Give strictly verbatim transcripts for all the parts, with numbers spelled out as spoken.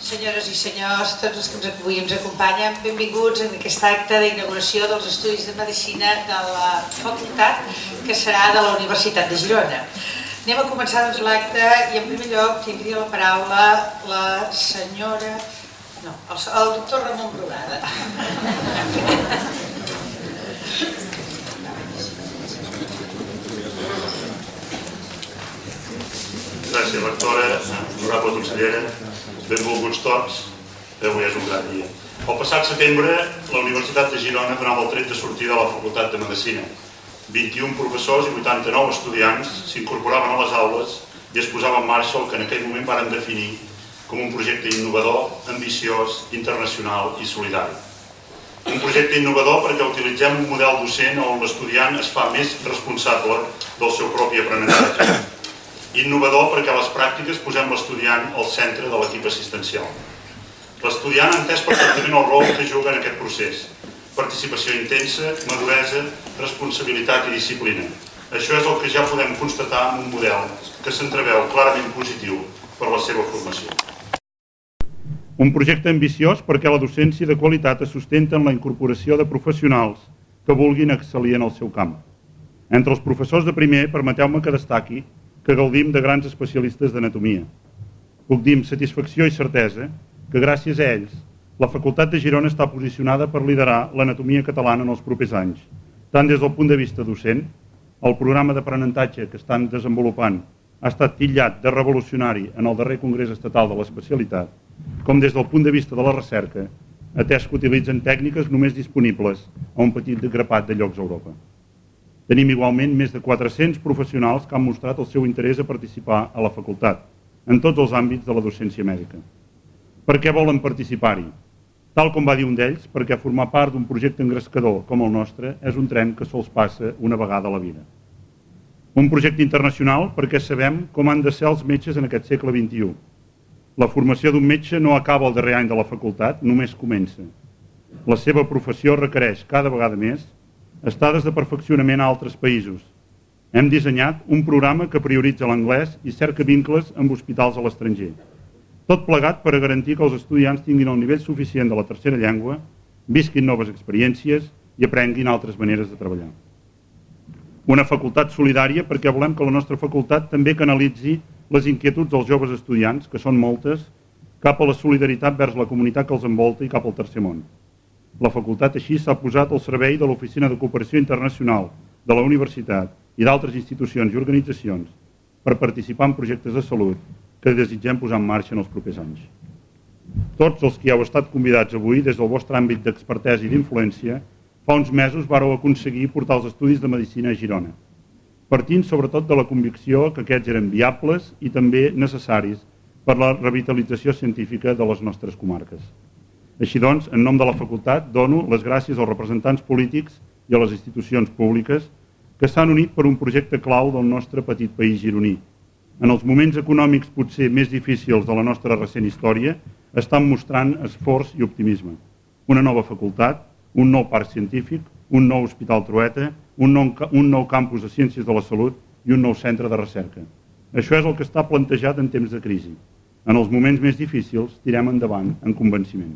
Senyores i senyors, tots els que avui ens acompanyen, benvinguts en aquest acte d'inauguració dels Estudis de Medicina de la Facultat, que serà de la Universitat de Girona. Anem a començar doncs l'acte i en primer lloc tindria la paraula la senyora... no, el, el doctor Ramon Brugada. Gràcies, rectora, honorable consellera, benvolguts tots, avui és un gran dia. El passat setembre, la Universitat de Girona donava el tret de sortida a la Facultat de Medicina. vint-i-un professors i vuitanta-nou estudiants s'incorporaven a les aules i es posava en marxa el que en aquell moment varen definir com un projecte innovador, ambiciós, internacional i solidari. Un projecte innovador perquè utilitzem un model docent on l'estudiant es fa més responsable del seu propi aprenentatge. Innovador perquè a les pràctiques posem l'estudiant al centre de l'equip assistencial. L'estudiant ha entès perfectament el rol que juga en aquest procés. Participació intensa, maduresa, responsabilitat i disciplina. Això és el que ja podem constatar en un model que s'entreveu clarament positiu per la seva formació. Un projecte ambiciós perquè la docència de qualitat es sustenta en la incorporació de professionals que vulguin excel·lir en el seu camp. Entre els professors de primer, permeteu-me que destaqui que gaudim de grans especialistes d'anatomia. Puc dir amb satisfacció i certesa que gràcies a ells la Facultat de Girona està posicionada per liderar l'anatomia catalana en els propers anys, tant des del punt de vista docent, el programa d'aprenentatge que estan desenvolupant ha estat titllat de revolucionari en el darrer Congrés Estatal de l'Especialitat, com des del punt de vista de la recerca, atès que utilitzen tècniques només disponibles a un petit grapat de llocs a Europa. Tenim igualment més de quatre-cents professionals que han mostrat el seu interès a participar a la facultat, en tots els àmbits de la docència mèdica. Per què volen participar-hi? Tal com va dir un d'ells, perquè formar part d'un projecte engrescador com el nostre és un tren que sols passa una vegada a la vida. Un projecte internacional perquè sabem com han de ser els metges en aquest segle vint-i-u. La formació d'un metge no acaba el darrer any de la facultat, només comença. La seva professió requereix cada vegada més estades de perfeccionament a altres països. Hem dissenyat un programa que prioritza l'anglès i cerca vincles amb hospitals a l'estranger. Tot plegat per a garantir que els estudiants tinguin el nivell suficient de la tercera llengua, visquin noves experiències i aprenguin altres maneres de treballar. Una facultat solidària perquè volem que la nostra facultat també canalitzi les inquietuds dels joves estudiants, que són moltes, cap a la solidaritat vers la comunitat que els envolta i cap al tercer món. La facultat així s'ha posat al servei de l'Oficina de Cooperació Internacional de la Universitat i d'altres institucions i organitzacions per participar en projectes de salut que desitgem posar en marxa en els propers anys. Tots els que heu estat convidats avui des del vostre àmbit d'expertesa i d'influència, fa uns mesos vàreu aconseguir portar els estudis de medicina a Girona, partint sobretot de la convicció que aquests eren viables i també necessaris per la revitalització científica de les nostres comarques. Així doncs, en nom de la facultat, dono les gràcies als representants polítics i a les institucions públiques que s'han unit per un projecte clau del nostre petit país gironí. En els moments econòmics potser més difícils de la nostra recent història, estan mostrant esforç i optimisme. Una nova facultat, un nou parc científic, un nou hospital Trueta, un nou, un nou campus de Ciències de la Salut i un nou centre de recerca. Això és el que està plantejat en temps de crisi. En els moments més difícils, tirem endavant en convenciment.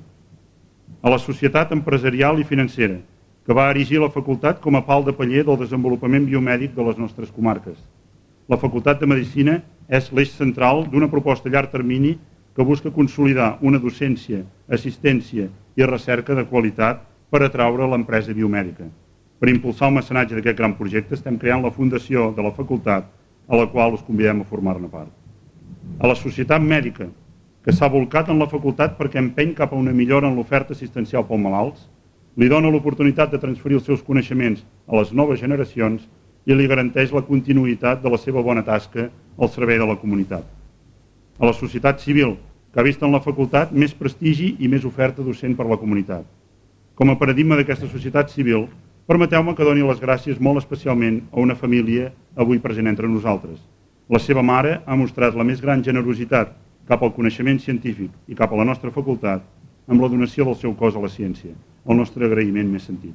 A la societat empresarial i financera, que va erigir la facultat com a pal de paller del desenvolupament biomèdic de les nostres comarques. La Facultat de Medicina és l'eix central d'una proposta a llarg termini que busca consolidar una docència, assistència i recerca de qualitat per atraure l'empresa biomèdica. Per impulsar el mecenatge d'aquest gran projecte estem creant la fundació de la facultat a la qual us convidem a formar-ne part. A la societat mèdica, que s'ha volcat en la facultat perquè empeny cap a una millora en l'oferta assistencial pels malalts, li dona l'oportunitat de transferir els seus coneixements a les noves generacions i li garanteix la continuïtat de la seva bona tasca al servei de la comunitat. A la societat civil, que ha vist en la facultat més prestigi i més oferta docent per la comunitat. Com a paradigma d'aquesta societat civil, permeteu-me que doni les gràcies molt especialment a una família avui present entre nosaltres. La seva mare ha mostrat la més gran generositat cap al coneixement científic i cap a la nostra facultat amb la donació del seu cos a la ciència, el nostre agraïment més sentit.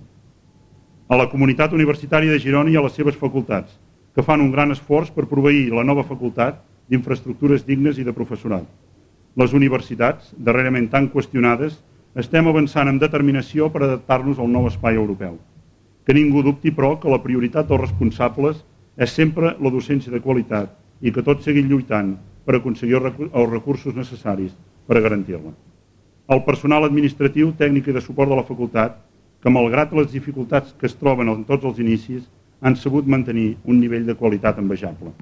A la comunitat universitària de Girona i a les seves facultats, que fan un gran esforç per proveir la nova facultat d'infraestructures dignes i de professorat. Les universitats, darrerament tan qüestionades, estem avançant amb determinació per adaptar-nos al nou espai europeu. Que ningú dubti, però, que la prioritat dels responsables és sempre la docència de qualitat i que tots seguim lluitant per aconseguir els recursos necessaris per a garantir-la. El personal administratiu, tècnic i de suport de la facultat, que malgrat les dificultats que es troben en tots els inicis, han sabut mantenir un nivell de qualitat envejable.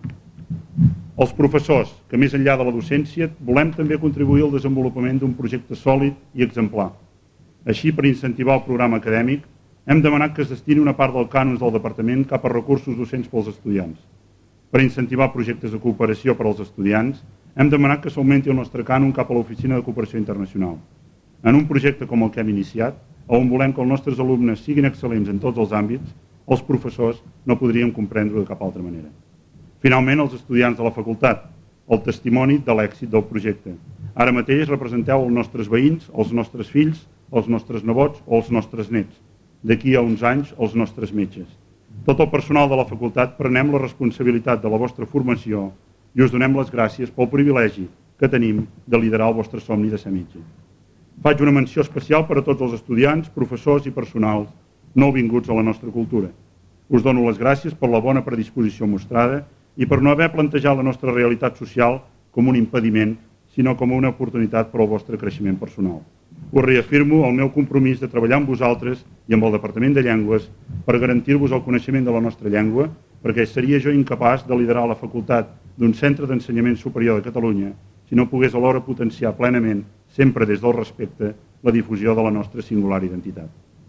Els professors, que més enllà de la docència, volem també contribuir al desenvolupament d'un projecte sòlid i exemplar. Així, per incentivar el programa acadèmic, hem demanat que es destini una part del cànon del departament cap a recursos docents pels estudiants. Per incentivar projectes de cooperació per als estudiants, hem demanat que s'augmenti el nostre cànon cap a l'Oficina de Cooperació Internacional. En un projecte com el que hem iniciat, on volem que els nostres alumnes siguin excel·lents en tots els àmbits, els professors no podríem comprendre-ho de cap altra manera. Finalment, els estudiants de la facultat, el testimoni de l'èxit del projecte. Ara mateix representeu els nostres veïns, els nostres fills, els nostres nebots o els nostres nets. D'aquí a uns anys, els nostres metges. Tot el personal de la facultat prenem la responsabilitat de la vostra formació i us donem les gràcies pel privilegi que tenim de liderar el vostre somni de ser metge. Faig una menció especial per a tots els estudiants, professors i personals nouvinguts a la nostra cultura. Us dono les gràcies per la bona predisposició mostrada i per no haver plantejat la nostra realitat social com un impediment, sinó com una oportunitat per al vostre creixement personal. Us reafirmo el meu compromís de treballar amb vosaltres i amb el Departament de Llengües per garantir-vos el coneixement de la nostra llengua, perquè seria jo incapaç de liderar la facultat d'un centre d'ensenyament superior de Catalunya si no pogués alhora potenciar plenament, sempre des del respecte, la difusió de la nostra singular identitat.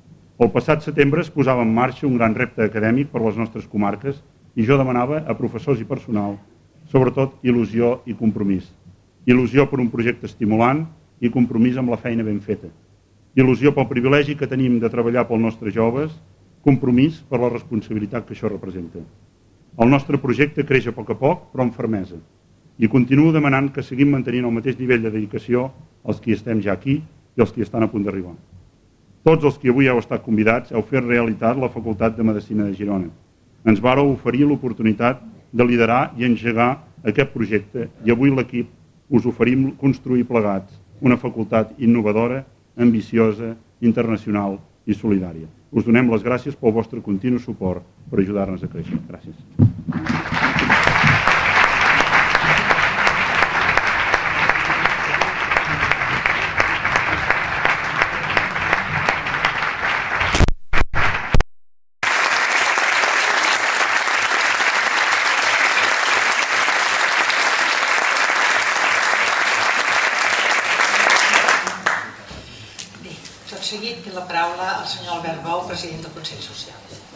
El passat setembre es posava en marxa un gran repte acadèmic per les nostres comarques i jo demanava a professors i personal, sobretot il·lusió i compromís. Il·lusió per un projecte estimulant i compromís amb la feina ben feta. Il·lusió pel privilegi que tenim de treballar pels nostres joves, compromís per la responsabilitat que això representa. El nostre projecte creix a poc a poc, però amb fermesa. I continuo demanant que seguim mantenint el mateix nivell de dedicació els qui estem ja aquí i els qui estan a punt d'arribar. Tots els que avui heu estat convidats heu fet realitat la Facultat de Medicina de Girona. Ens vàreu oferir l'oportunitat de liderar i engegar aquest projecte i avui l'equip us oferim construir plegats una facultat innovadora, ambiciosa, internacional i solidària. Us donem les gràcies pel vostre continu suport per ajudar-nos a créixer. Gràcies. Tot seguit té la paraula el senyor Albert Bou, president del Consell Social.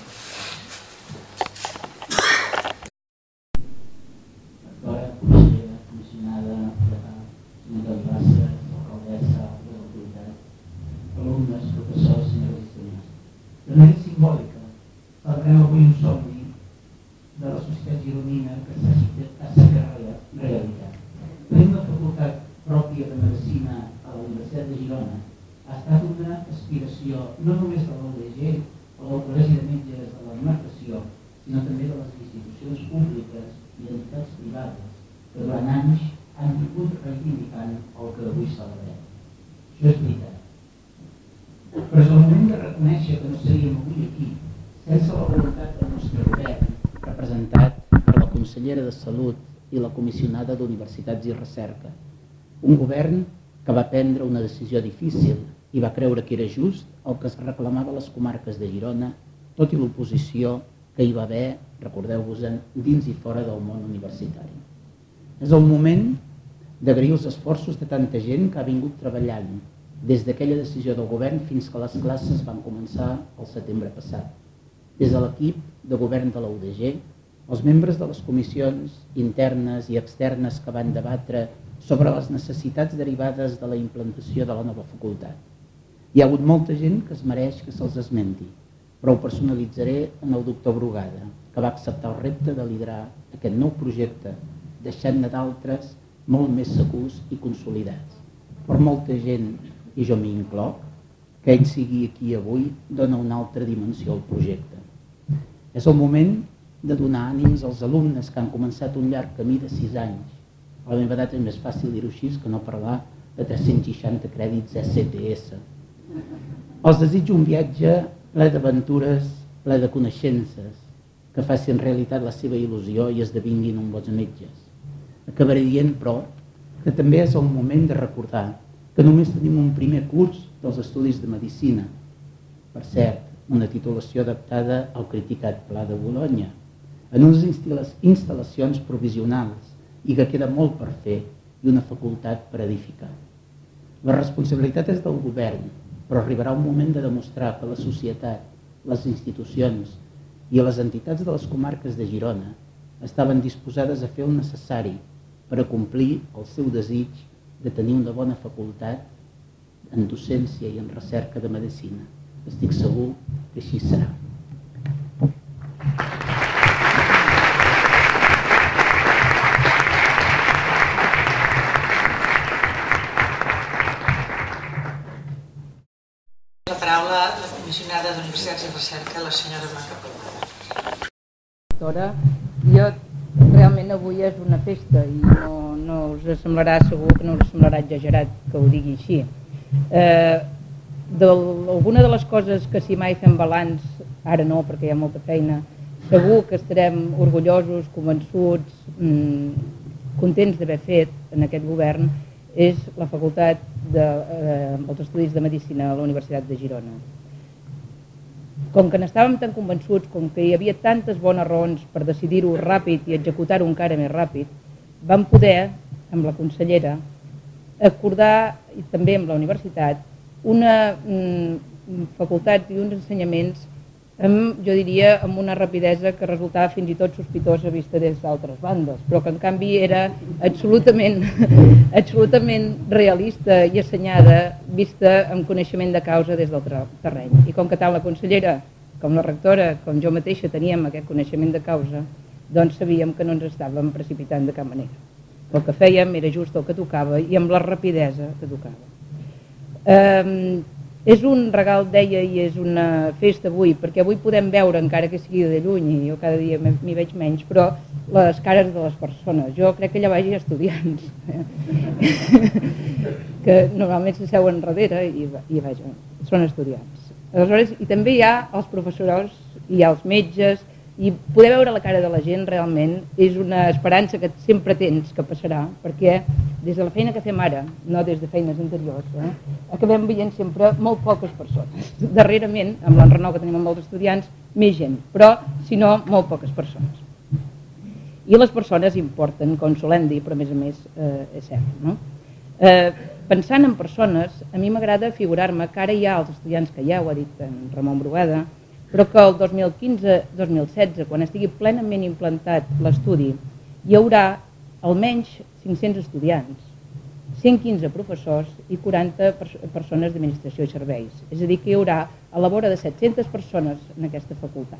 Doctora, consellera, comissionada, senyora Bassa, alcaldessa de l'autoritat, alumnes, professors, senyores i senyors. De manera simbòlica, celebrem avui un somni de la societat gironina que s'ha fet realitat. Tenim una facultat pròpia de medicina a la Universitat de Girona ha estat una aspiració no només de l'O D G o del Col·legi de Metges de la demarcació, sinó també de les institucions públiques i entitats privades que durant anys han vingut reivindicant el que avui celebrem. Això és veritat. Però és el moment de reconèixer que no seríem avui aquí sense la voluntat del nostre govern, representat per la consellera de Salut i la comissionada d'Universitats i Recerca. Un govern que va prendre una decisió difícil i va creure que era just el que es reclamava a les comarques de Girona, tot i l'oposició que hi va haver, recordeu-vos-en, dins i fora del món universitari. És el moment d'agrair els esforços de tanta gent que ha vingut treballant des d'aquella decisió del govern fins que les classes van començar el setembre passat. Des de l'equip de govern de la U D G, els membres de les comissions internes i externes que van debatre sobre les necessitats derivades de la implantació de la nova facultat. Hi ha hagut molta gent que es mereix que se'ls esmenti, però ho personalitzaré en el doctor Brugada, que va acceptar el repte de liderar aquest nou projecte, deixant-ne d'altres molt més segurs i consolidats. Per molta gent, i jo m'hi incloc, que ell sigui aquí avui dona una altra dimensió al projecte. És el moment de donar ànims als alumnes que han començat un llarg camí de sis anys, A la meva edat és més fàcil dir-ho així que no parlar de tres-cents seixanta crèdits E C T S. Els desitjo un viatge ple d'aventures, ple de coneixences, que facin realitat la seva il·lusió i esdevinguin uns bons metges. Acabaré dient, però, que també és el moment de recordar que només tenim un primer curs dels estudis de Medicina. Per cert, una titulació adaptada al criticat Pla de Bolonya, en unes instal·lacions provisionals i que queda molt per fer i una facultat per edificar. La responsabilitat és del govern, però arribarà un moment de demostrar que la societat, les institucions i les entitats de les comarques de Girona estaven disposades a fer el necessari per a complir el seu desig de tenir una bona facultat en docència i en recerca de medicina. Estic segur que així serà. La paraula a la comissionada d'Universitats i Recerca, la senyora Blanca Poma. Doctora, jo realment avui és una festa i no, no us semblarà, segur que no us semblarà exagerat que ho digui així. Eh, de, alguna de les coses que si mai fem balanç, ara no perquè hi ha molta feina, segur que estarem orgullosos, convençuts, mmm, contents d'haver fet en aquest govern, és la facultat de, eh, els estudis de Medicina a la Universitat de Girona. Com que n'estàvem tan convençuts, com que hi havia tantes bones raons per decidir-ho ràpid i executar-ho encara més ràpid, vam poder, amb la consellera, acordar, i també amb la universitat, una mm, facultat i uns ensenyaments amb, jo diria, amb una rapidesa que resultava fins i tot sospitosa vista des d'altres bandes, però que en canvi era absolutament, absolutament realista i assenyada vista amb coneixement de causa des del terreny. I com que tant la consellera com la rectora, com jo mateixa teníem aquest coneixement de causa, doncs sabíem que no ens estàvem precipitant de cap manera. El que fèiem era just el que tocava i amb la rapidesa que tocava. Eh, És un regal, deia, i és una festa avui, perquè avui podem veure, encara que sigui de lluny, i jo cada dia m'hi veig menys, però les cares de les persones. Jo crec que allà vagi estudiants, que normalment s'asseuen darrere i, i vaja, són estudiants. Aleshores, i també hi ha els professors, hi ha els metges, i poder veure la cara de la gent realment és una esperança que sempre tens que passarà, perquè des de la feina que fem ara, no des de feines anteriors, eh, acabem veient sempre molt poques persones. Darrerament, amb l'enrenou que tenim amb els estudiants, més gent, però si no, molt poques persones. I les persones importen, com solem dir, però a més a més eh, és cert. No? Eh, pensant en persones, a mi m'agrada figurar-me que ara hi ha els estudiants que ja ho ha dit en Ramon Bruguada, però que el dos mil quinze dos mil setze, quan estigui plenament implantat l'estudi, hi haurà almenys cinc-cents estudiants, cent quinze professors i quaranta persones d'administració i serveis. És a dir, que hi haurà a la vora de set-centes persones en aquesta facultat.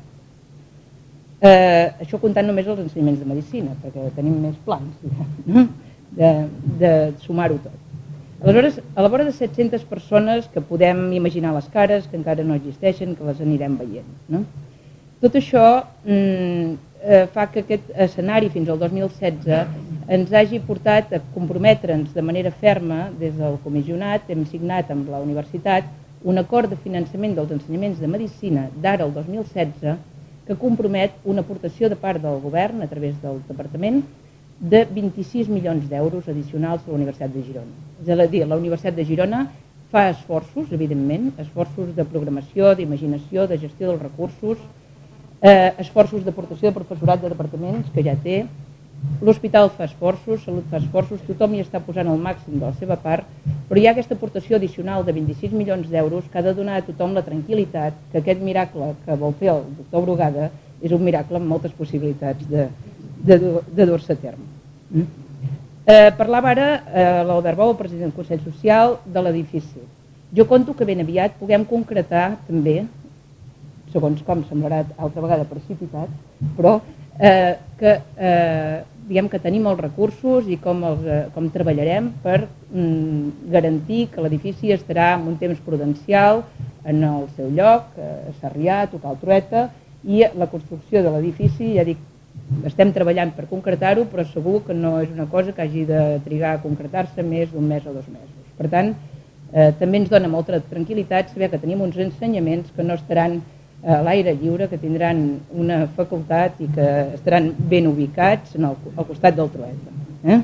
Eh, això comptant només els ensenyaments de medicina, perquè tenim més plans, diguem, de, de sumar-ho tot. Aleshores, a la vora de set-centes persones que podem imaginar les cares, que encara no existeixen, que les anirem veient. No? Tot això mm, eh, fa que aquest escenari fins al dos mil setze ens hagi portat a comprometre'ns de manera ferma des del comissionat. Hem signat amb la universitat un acord de finançament dels ensenyaments de medicina d'ara al dos mil setze que compromet una aportació de part del govern a través del departament de vint-i-sis milions d'euros addicionals a la Universitat de Girona. És a dir, la Universitat de Girona fa esforços, evidentment, esforços de programació, d'imaginació, de gestió dels recursos, eh, esforços d'aportació de professorat de departaments, que ja té, l'hospital fa esforços, Salut fa esforços, tothom hi està posant el màxim de la seva part, però hi ha aquesta aportació addicional de vint-i-sis milions d'euros que ha de donar a tothom la tranquil·litat que aquest miracle que vol fer el doctor Brugada és un miracle amb moltes possibilitats de de, de dur-se a terme. Mm? Eh, parlava ara eh, l'Albert Bou, el president del Consell Social, de l'edifici. Jo conto que ben aviat puguem concretar també, segons com semblarà altra vegada precipitat, però eh, que, eh, diguem que tenim els recursos i com, els, eh, com treballarem per mm, garantir que l'edifici estarà en un temps prudencial en el seu lloc, a Sarrià, a tocar el Trueta, i la construcció de l'edifici, ja dic, estem treballant per concretar-ho, però segur que no és una cosa que hagi de trigar a concretar-se més d'un mes o dos mesos. Per tant, eh, també ens dona molta tranquil·litat saber que tenim uns ensenyaments que no estaran a l'aire lliure, que tindran una facultat i que estaran ben ubicats en el, al costat del Trueta. Eh?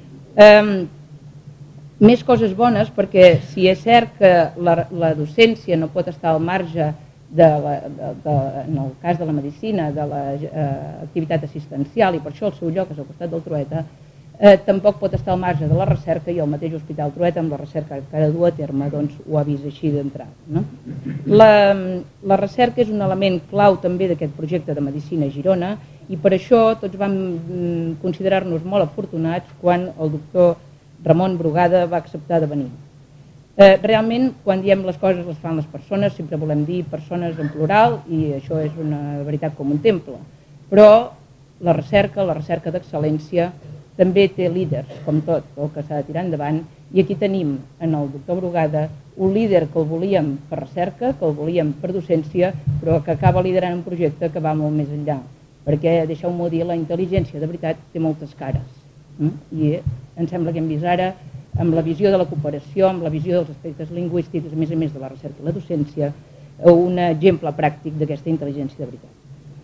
Eh, més coses bones, perquè si és cert que la, la docència no pot estar al marge de la, de, de, en el cas de la medicina, de l'activitat eh, assistencial, i per això el seu lloc és al costat del Trueta, eh, tampoc pot estar al marge de la recerca, i el mateix Hospital Trueta, amb la recerca que ara du a terme, doncs, ho ha vist així d'entrada. No? La, la recerca és un element clau també d'aquest projecte de medicina a Girona, i per això tots vam considerar-nos molt afortunats quan el doctor Ramon Brugada va acceptar de venir. Eh, realment, quan diem les coses les fan les persones, sempre volem dir persones en plural, i això és una veritat com un temple. Però la recerca, la recerca d'excel·lència, també té líders, com tot el que s'ha de tirar endavant, i aquí tenim en el doctor Brugada un líder que el volíem per recerca, que el volíem per docència, però que acaba liderant un projecte que va molt més enllà, perquè, deixeu-m'ho dir, la intel·ligència de veritat té moltes cares. I em sembla que hem vist ara, amb la visió de la cooperació, amb la visió dels aspectes lingüístics, a més a més de la recerca i la docència, un exemple pràctic d'aquesta intel·ligència de veritat.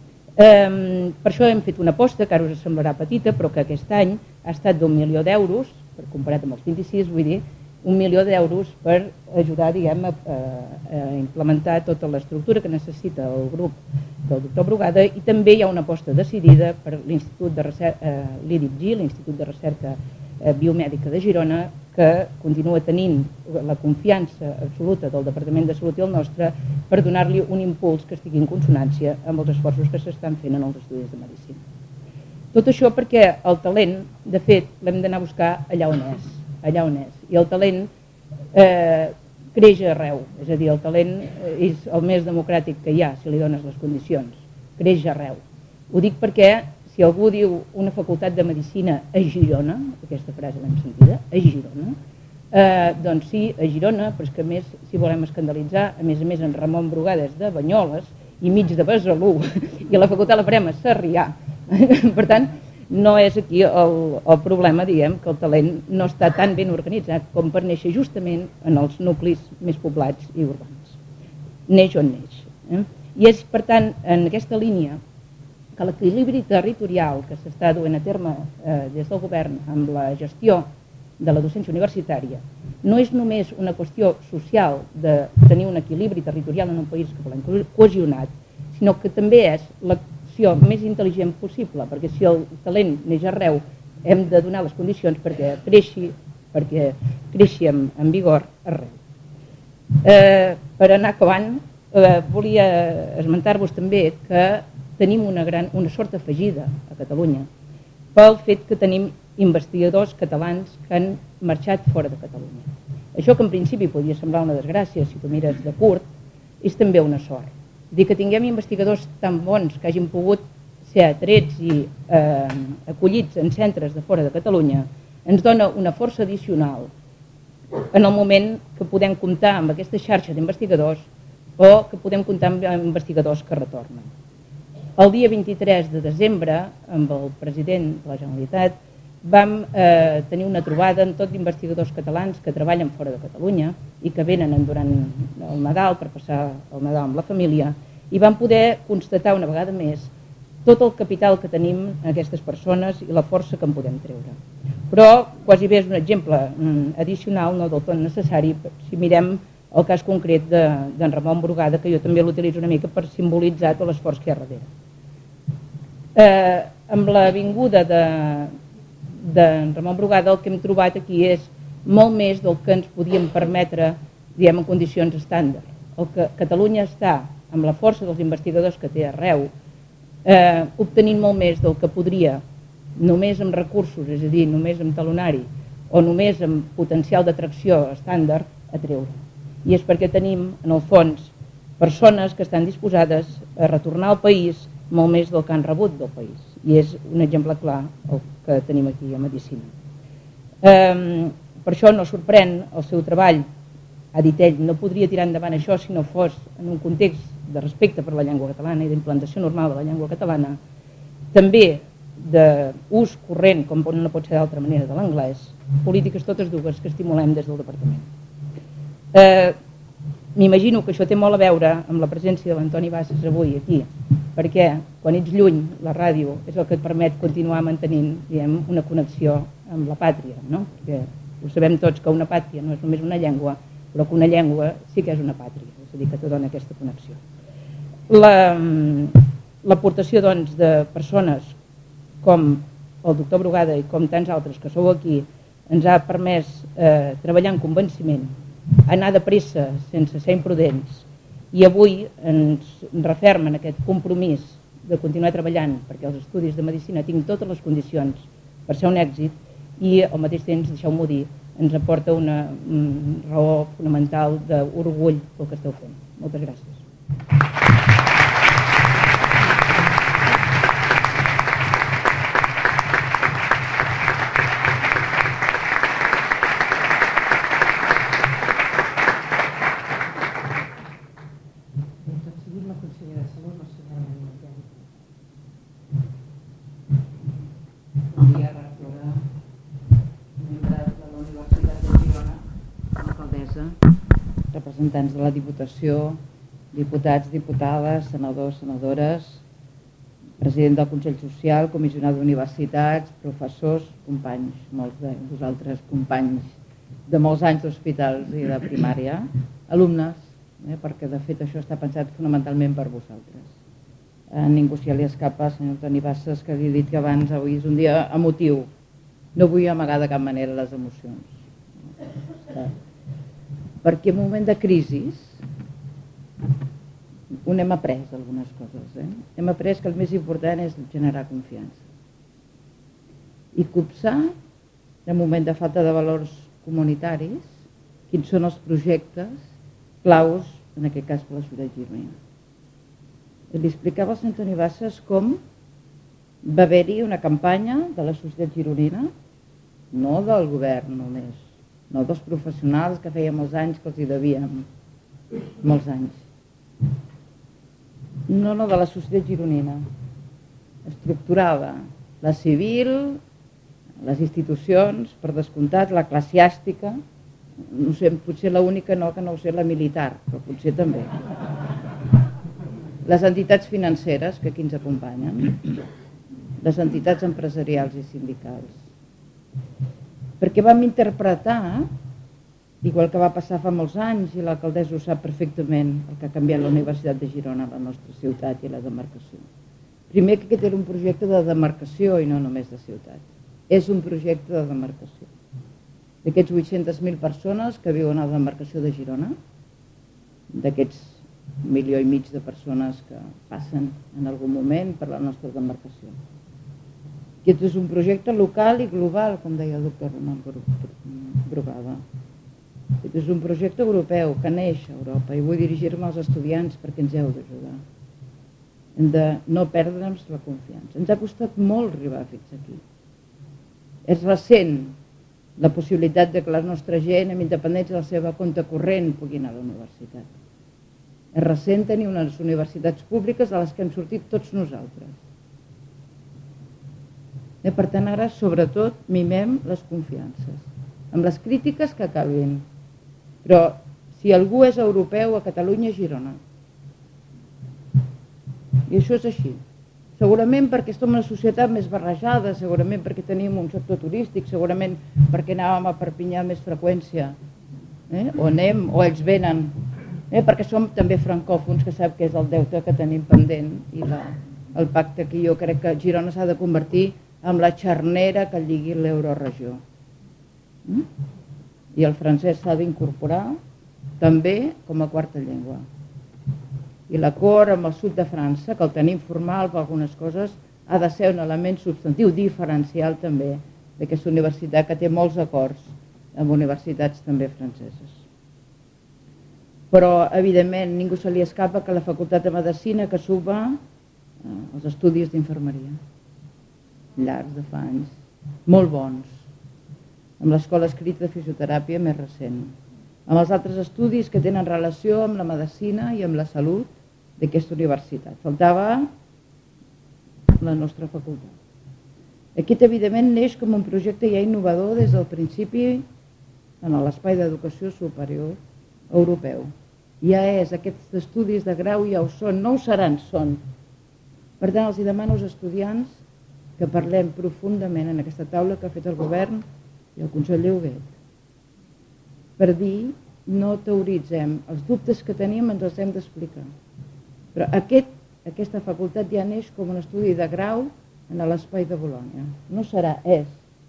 Eh, per això hem fet una aposta, que ara us semblarà petita, però que aquest any ha estat d'un milió d'euros, per comparat amb els vint-i-sis, vull dir, un milió d'euros per ajudar, diguem, a, a implementar tota l'estructura que necessita el grup del doctor Brugada, i també hi ha una aposta decidida per l'Institut de Recerca, eh, l'I D I P G, l'Institut de Recerca Biomèdica de Girona, que continua tenint la confiança absoluta del Departament de Salut i el nostre per donar-li un impuls que estigui en consonància amb els esforços que s'estan fent en els estudis de medicina. Tot això perquè el talent, de fet, l'hem d'anar a buscar allà on és, allà on és. I el talent eh, creix arreu, és a dir, el talent és el més democràtic que hi ha, si li dones les condicions, creix arreu. Ho dic perquè si algú diu una facultat de medicina a Girona, aquesta frase l'hem sentida, a Girona, eh, doncs sí, a Girona, però és que a més, si volem escandalitzar, a més a més en Ramon Brugada és de Banyoles i mig de Besalú, i la facultat la farem a Sarrià. Per tant, no és aquí el, el problema, diguem, que el talent no està tan ben organitzat com per néixer justament en els nuclis més poblats i urbans. Neix on neix. Eh? I és, per tant, en aquesta línia que l'equilibri territorial que s'està duent a terme eh, des del govern amb la gestió de la docència universitària no és només una qüestió social de tenir un equilibri territorial en un país que volem cohesionat, sinó que també és l'acció més intel·ligent possible, perquè si el talent neix arreu hem de donar les condicions perquè creixi, perquè creixi amb, amb vigor arreu. Eh, per anar acabant, eh, volia esmentar-vos també que tenim una, gran, una sort afegida a Catalunya pel fet que tenim investigadors catalans que han marxat fora de Catalunya. Això que en principi podria semblar una desgràcia si tu mires de curt, és també una sort. Dir que tinguem investigadors tan bons que hagin pogut ser atrets i eh, acollits en centres de fora de Catalunya ens dona una força addicional en el moment que podem comptar amb aquesta xarxa d'investigadors o que podem comptar amb investigadors que retornen. El dia vint-i-tres de desembre, amb el president de la Generalitat, vam eh, tenir una trobada amb tot d'investigadors catalans que treballen fora de Catalunya i que venen durant el Nadal per passar el Nadal amb la família, i vam poder constatar una vegada més tot el capital que tenim en aquestes persones i la força que en podem treure. Però quasi bé és un exemple addicional, no del tot necessari, si mirem el cas concret d'en de, Ramon Brugada, que jo també l'utilitzo una mica per simbolitzar tot l'esforç que hi ha darrere. Eh, amb la vinguda d'en de Ramon Brugada el que hem trobat aquí és molt més del que ens podíem permetre, diguem, en condicions estàndard. El que Catalunya està, amb la força dels investigadors que té arreu, eh, obtenint molt més del que podria només amb recursos, és a dir, només amb talonari o només amb potencial d'atracció estàndard, a treure. I és perquè tenim, en el fons, persones que estan disposades a retornar al país molt més del que han rebut del país. I és un exemple clar el que tenim aquí a Medicina. Eh, per això no sorprèn el seu treball. Ha dit ell, no podria tirar endavant això si no fos en un context de respecte per la llengua catalana i d'implantació normal de la llengua catalana. també d'ús corrent, com no pot ser d'altra manera, de l'anglès, polítiques totes dues que estimulem des del departament. Eh, M'imagino que això té molt a veure amb la presència de l'Antoni Bassas avui aquí, perquè quan ets lluny, la ràdio és el que et permet continuar mantenint, diguem, una connexió amb la pàtria, no? Perquè ho sabem tots que una pàtria no és només una llengua, però que una llengua sí que és una pàtria, és a dir, que te dona aquesta connexió. L'aportació, la, doncs, de persones com el doctor Brugada i com tants altres que sou aquí ens ha permès eh, treballar en convenciment, anar de pressa sense ser imprudents, i avui ens refermen aquest compromís de continuar treballant perquè els estudis de medicina tinguin totes les condicions per ser un èxit, i al mateix temps, deixeu-m'ho dir, ens aporta una um, raó fonamental d'orgull pel que esteu fent. Moltes gràcies. Representants de la Diputació, diputats, diputades, senadors, senadores, president del Consell Social, comissionat d'universitats, professors, companys, molts de vosaltres companys de molts anys d'hospitals i de primària, alumnes, eh, perquè de fet això està pensat fonamentalment per vosaltres. A ningú se li escapa, senyor Toni Bassas, que li he dit que abans avui és un dia emotiu. No vull amagar de cap manera les emocions. Perquè en un moment de crisi on hem après algunes coses. Eh? Hem après que el més important és generar confiança. I copsar, en un moment de falta de valors comunitaris, quins són els projectes claus, en aquest cas per la ciutat gironina. Li explicava al senyor Toni Bassas com va haver-hi una campanya de la societat gironina, no del govern només, no dels professionals que feia molts anys que els hi devíem, molts anys. No, no, de la societat gironina, estructurada, la civil, les institucions, per descomptat, l'eclesiàstica, no sé, potser l'única no, que no ho sé, la militar, però potser també. Les entitats financeres que aquí ens acompanyen, les entitats empresarials i sindicals. Perquè vam interpretar, igual que va passar fa molts anys, i l'alcaldessa ho sap perfectament, el que ha canviat la Universitat de Girona, la nostra ciutat i la demarcació. Primer, que aquest era un projecte de demarcació i no només de ciutat. És un projecte de demarcació. D'aquests vuit-centes mil persones que viuen a la demarcació de Girona, d'aquests milió i mig de persones que passen en algun moment per la nostra demarcació. Aquest és un projecte local i global, com deia el doctor Roman Brugada. Aquest és un projecte europeu que neix a Europa i vull dirigir-me als estudiants perquè ens heu d'ajudar. Hem de no perdre'ns la confiança. Ens ha costat molt arribar fins aquí. És recent la possibilitat de que la nostra gent, amb independència de la seva compte corrent, pugui anar a la universitat. És recent tenir unes universitats públiques a les que hem sortit tots nosaltres. Per tant, ara, sobretot, mimem les confiances, amb les crítiques que acabin. Però si algú és europeu, a Catalunya és Girona. I això és així. Segurament perquè som una societat més barrejada, segurament perquè tenim un sector turístic, segurament perquè anàvem a Perpinyà amb més freqüència, eh? o anem, o ells venen, eh? perquè som també francòfons, que sap que és el deute que tenim pendent, i la, el pacte que jo crec que Girona s'ha de convertir en la xarnera que lligui l'euroregió. Mm? I el francès s'ha d'incorporar també com a quarta llengua. I l'acord amb el sud de França, que el tenim formal per algunes coses, ha de ser un element substantiu, diferencial també, d'aquesta universitat que té molts acords amb universitats també franceses. Però, evidentment, ningú se li escapa que la Facultat de Medicina que suba als estudis d'infermeria, llargs de fa anys, molt bons, amb l'escola escrita de fisioteràpia més recent, amb els altres estudis que tenen relació amb la medicina i amb la salut d'aquesta universitat. Faltava la nostra facultat. Aquest, evidentment, neix com un projecte ja innovador des del principi en l'espai d'educació superior europeu. Ja és, aquests estudis de grau ja ho són, no ho seran, són. Per tant, els demano als estudiants que parlem profundament en aquesta taula que ha fet el govern i el conseller Huguet, per dir, no teoritzem, els dubtes que tenim ens els hem d'explicar. Però aquest, aquesta facultat ja neix com un estudi de grau en l'espai de Bolonya. No serà, és.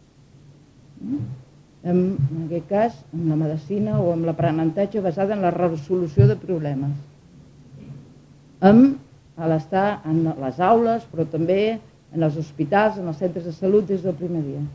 En, en aquest cas, en la medicina o en l'aprenentatge basada en la resolució de problemes. Amb l'estar en les aules, però també en els hospitals, en els centres de salut des del primer dia.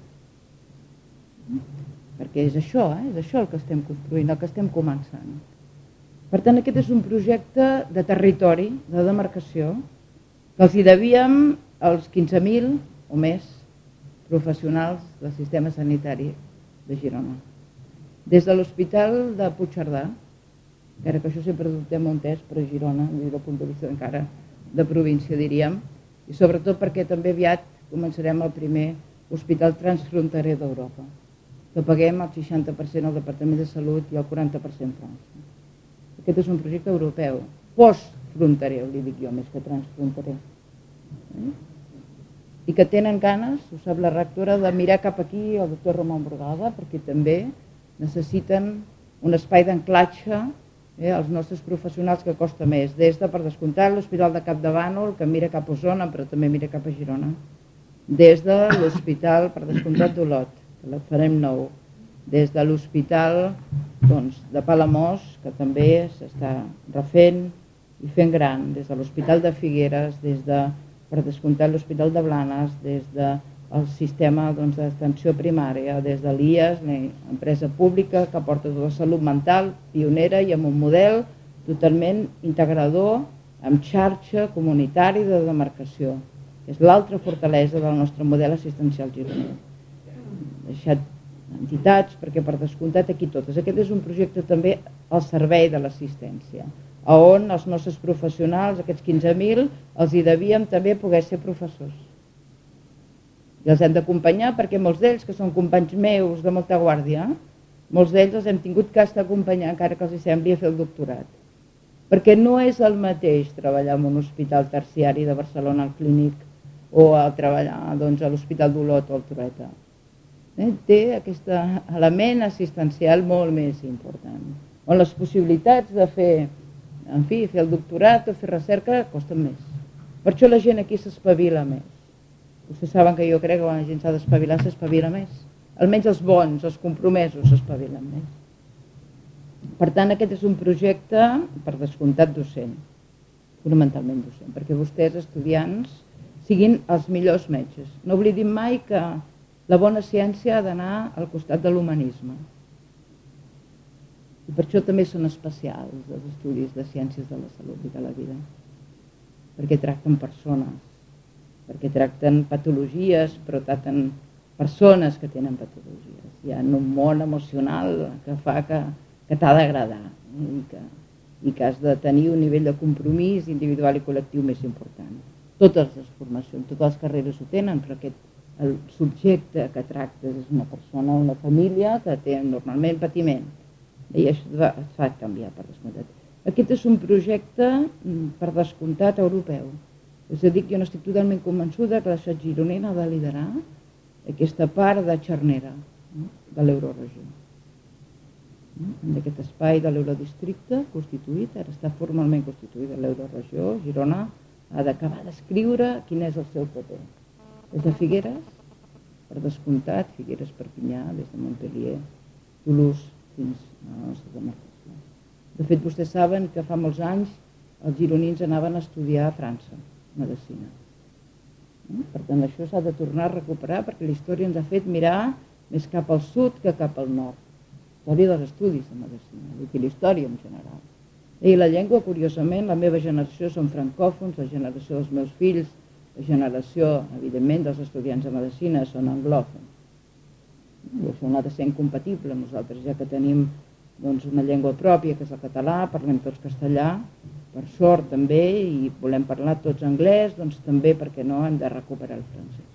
Perquè és això, eh? És això el que estem construint, el que estem començant. Per tant, aquest és un projecte de territori, de demarcació, que els hi devíem als quinze mil o més professionals del sistema sanitari de Girona. Des de l'Hospital de Puigcerdà, encara que això sempre dubtem on és, però Girona, des del punt de vista encara de província, diríem, i sobretot perquè també aviat començarem el primer hospital transfronterer d'Europa, que paguem el seixanta per cent al Departament de Salut i el quaranta per cent França. Aquest és un projecte europeu, postfronterer, li dic jo, més que transfronterer. I que tenen ganes, ho sap la rectora, de mirar cap aquí el doctor Ramon Brugada, perquè també necessiten un espai d'anclatge eh, als nostres professionals que costa més, des de, per descomptat, l'Hospital de Capdavànol, que mira cap a Osona, però també mira cap a Girona, des de l'Hospital, per descomptat, d'Olot, que la farem nou, des de l'Hospital doncs, de Palamós, que també s'està refent i fent gran, des de l'Hospital de Figueres, des de, per descomptat, l'Hospital de Blanes, des del sistema doncs, d'atenció primària, des de l'I A S, l'empresa pública que porta tota la salut mental, pionera i amb un model totalment integrador, amb xarxa comunitari de demarcació, que és l'altra fortalesa del nostre model assistencial gironí. Deixat entitats, perquè per descomptat aquí totes. Aquest és un projecte també al servei de l'assistència, on els nostres professionals, aquests quinze mil, els hi devíem també poder ser professors. I els hem d'acompanyar perquè molts d'ells, que són companys meus de molta guàrdia, molts d'ells els hem tingut que estar acompanyant encara que els hi sembli a fer el doctorat. Perquè no és el mateix treballar en un hospital terciari de Barcelona, al Clínic, o a treballar doncs, a l'Hospital d'Olot o al Trueta. Eh? Té aquest element assistencial molt més important, on les possibilitats de fer en fi, fer el doctorat o fer recerca costen més. Per això la gent aquí s'espavila més. Vostès saben que jo crec que quan la gent s'ha d'espavilar s'espavila més. Almenys els bons, els compromesos s'espavilen més. Per tant, aquest és un projecte, per descomptat, docent, fonamentalment docent, perquè vostès, estudiants, siguin els millors metges. No oblidim mai que la bona ciència ha d'anar al costat de l'humanisme. I per això també són especials els estudis de ciències de la salut i de la vida, perquè tracten persones, perquè tracten patologies, però tracten persones que tenen patologies. Hi ha un món emocional que fa que, que t'ha d'agradar i, que, i que has de tenir un nivell de compromís individual i col·lectiu més important. Totes les formacions, totes les carreres ho tenen, però aquest, el subjecte que tractes és una persona, una família que té normalment patiment. I això es fa canviar per descomptat. Aquest és un projecte per descomptat europeu. És a dir, que jo no estic totalment convençuda que la societat gironina ha de liderar aquesta part de xarnera de l'euroregió. En aquest espai de l'eurodistricte constituït, ara està formalment constituïda l'euroregió, Girona ha d'acabar d'escriure quin és el seu paper. Des de Figueres, per descomptat, Figueres, Perpinyà, des de Montpellier, Toulouse, fins a la nostra demarcació. De fet, vostès saben que fa molts anys els gironins anaven a estudiar a França, medicina. Per tant, això s'ha de tornar a recuperar perquè la història ens ha fet mirar més cap al sud que cap al nord. Història dels estudis de medicina, i la història en general. I la llengua, curiosament, la meva generació són francòfons, la generació dels meus fills, la generació, evidentment, dels estudiants de medicina són anglòfons. I això no ha de ser incompatible. Nosaltres, ja que tenim doncs, una llengua pròpia, que és el català, parlem tots castellà, per sort també, i volem parlar tots anglès, doncs també, perquè no, hem de recuperar el francès.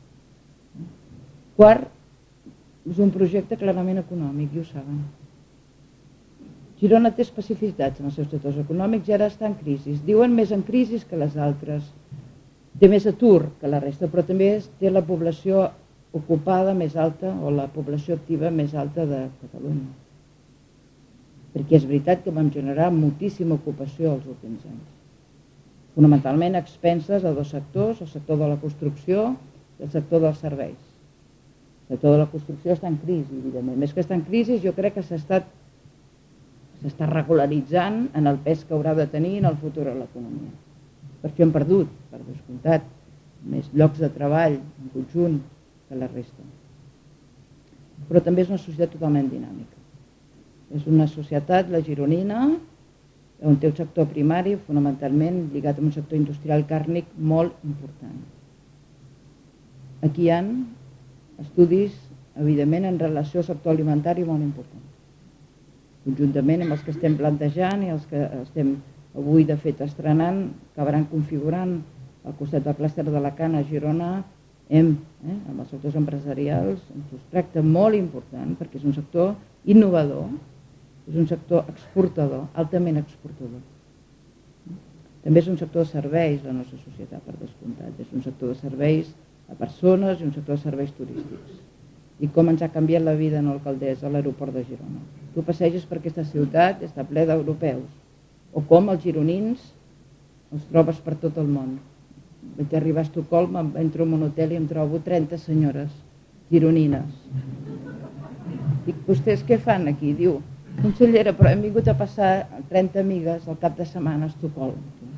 Quart, és un projecte clarament econòmic, i ho saben. Girona té especificitats en els seus sectors econòmics i ara està en crisi. Diuen més en crisi que les altres. Té més atur que la resta, però també té la població ocupada més alta o la població activa més alta de Catalunya. Perquè és veritat que vam generar moltíssima ocupació els últims anys. Fonamentalment a expenses a dos sectors, el sector de la construcció i el sector dels serveis. El sector de la construcció està en crisi, evidentment. Més que està en crisi, jo crec que s'està s'està regularitzant en el pes que haurà de tenir en el futur a l'economia. Per això hem perdut, per descomptat, més llocs de treball en conjunt que la resta. Però també és una societat totalment dinàmica. És una societat, la gironina, on té un sector primari fonamentalment lligat a un sector industrial càrnic molt important. Aquí hi ha estudis, evidentment, en relació al sector alimentari molt important. Conjuntament amb els que estem plantejant i els que estem avui de fet estrenant, acabaran configurant al costat del clúster de la Cana a Girona, hem, eh, amb els sectors empresarials, ens us tracta molt important perquè és un sector innovador, és un sector exportador, altament exportador. També és un sector de serveis, la nostra societat, per descomptat. És un sector de serveis a persones i un sector de serveis turístics. I com ens ha canviat la vida en Alcaldés a l'aeroport de Girona. Tu passeges per aquesta ciutat, està ple d'europeus. O com els gironins els trobes per tot el món. Vaig arribar a Estocolm, entro en un hotel i em trobo trenta senyores gironines. Dic, vostès què fan aquí? Diu, consellera, però hem vingut a passar trenta amigues al cap de setmana a Estocolm.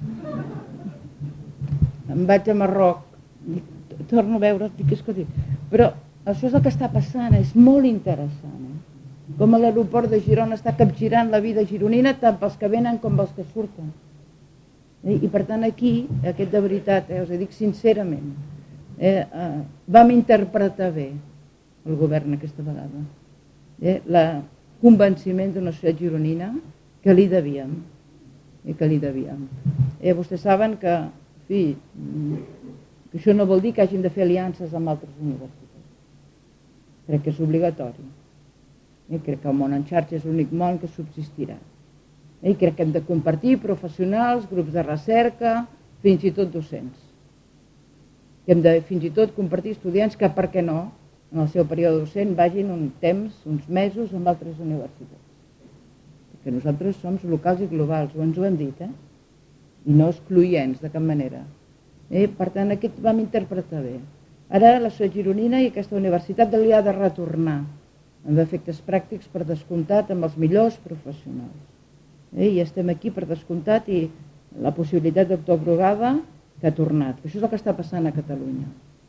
Em vaig a Marroc, dic, torno a veure, dic, escolti, però això és el que està passant, és molt interessant. Eh? Com l'aeroport de Girona està capgirant la vida gironina tant pels que venen com pels que surten. Eh? I per tant aquí, aquest de veritat, eh, us ho dic sincerament, eh, eh, vam interpretar bé el govern aquesta vegada. Eh? El convenciment d'una societat gironina que li devíem. Eh, que li devíem. Eh, vostès saben que, en fi, que això no vol dir que hagin de fer aliances amb altres universitats. Crec que és obligatori. I crec que el món en xarxa és l'únic món que subsistirà. I crec que hem de compartir professionals, grups de recerca, fins i tot docents. Que hem de fins i tot compartir estudiants que, per què no, en el seu període docent vagin un temps, uns mesos amb altres universitats. Perquè nosaltres som locals i globals, ho ens ho hem dit, eh? I no excloents de cap manera. Eh? Per tant, aquest vam interpretar bé. Ara la societat gironina i aquesta universitat li ha de retornar amb efectes pràctics per descomptat amb els millors professionals. Eh? I estem aquí per descomptat i la possibilitat de doctor Brugada que ha tornat. Això és el que està passant a Catalunya.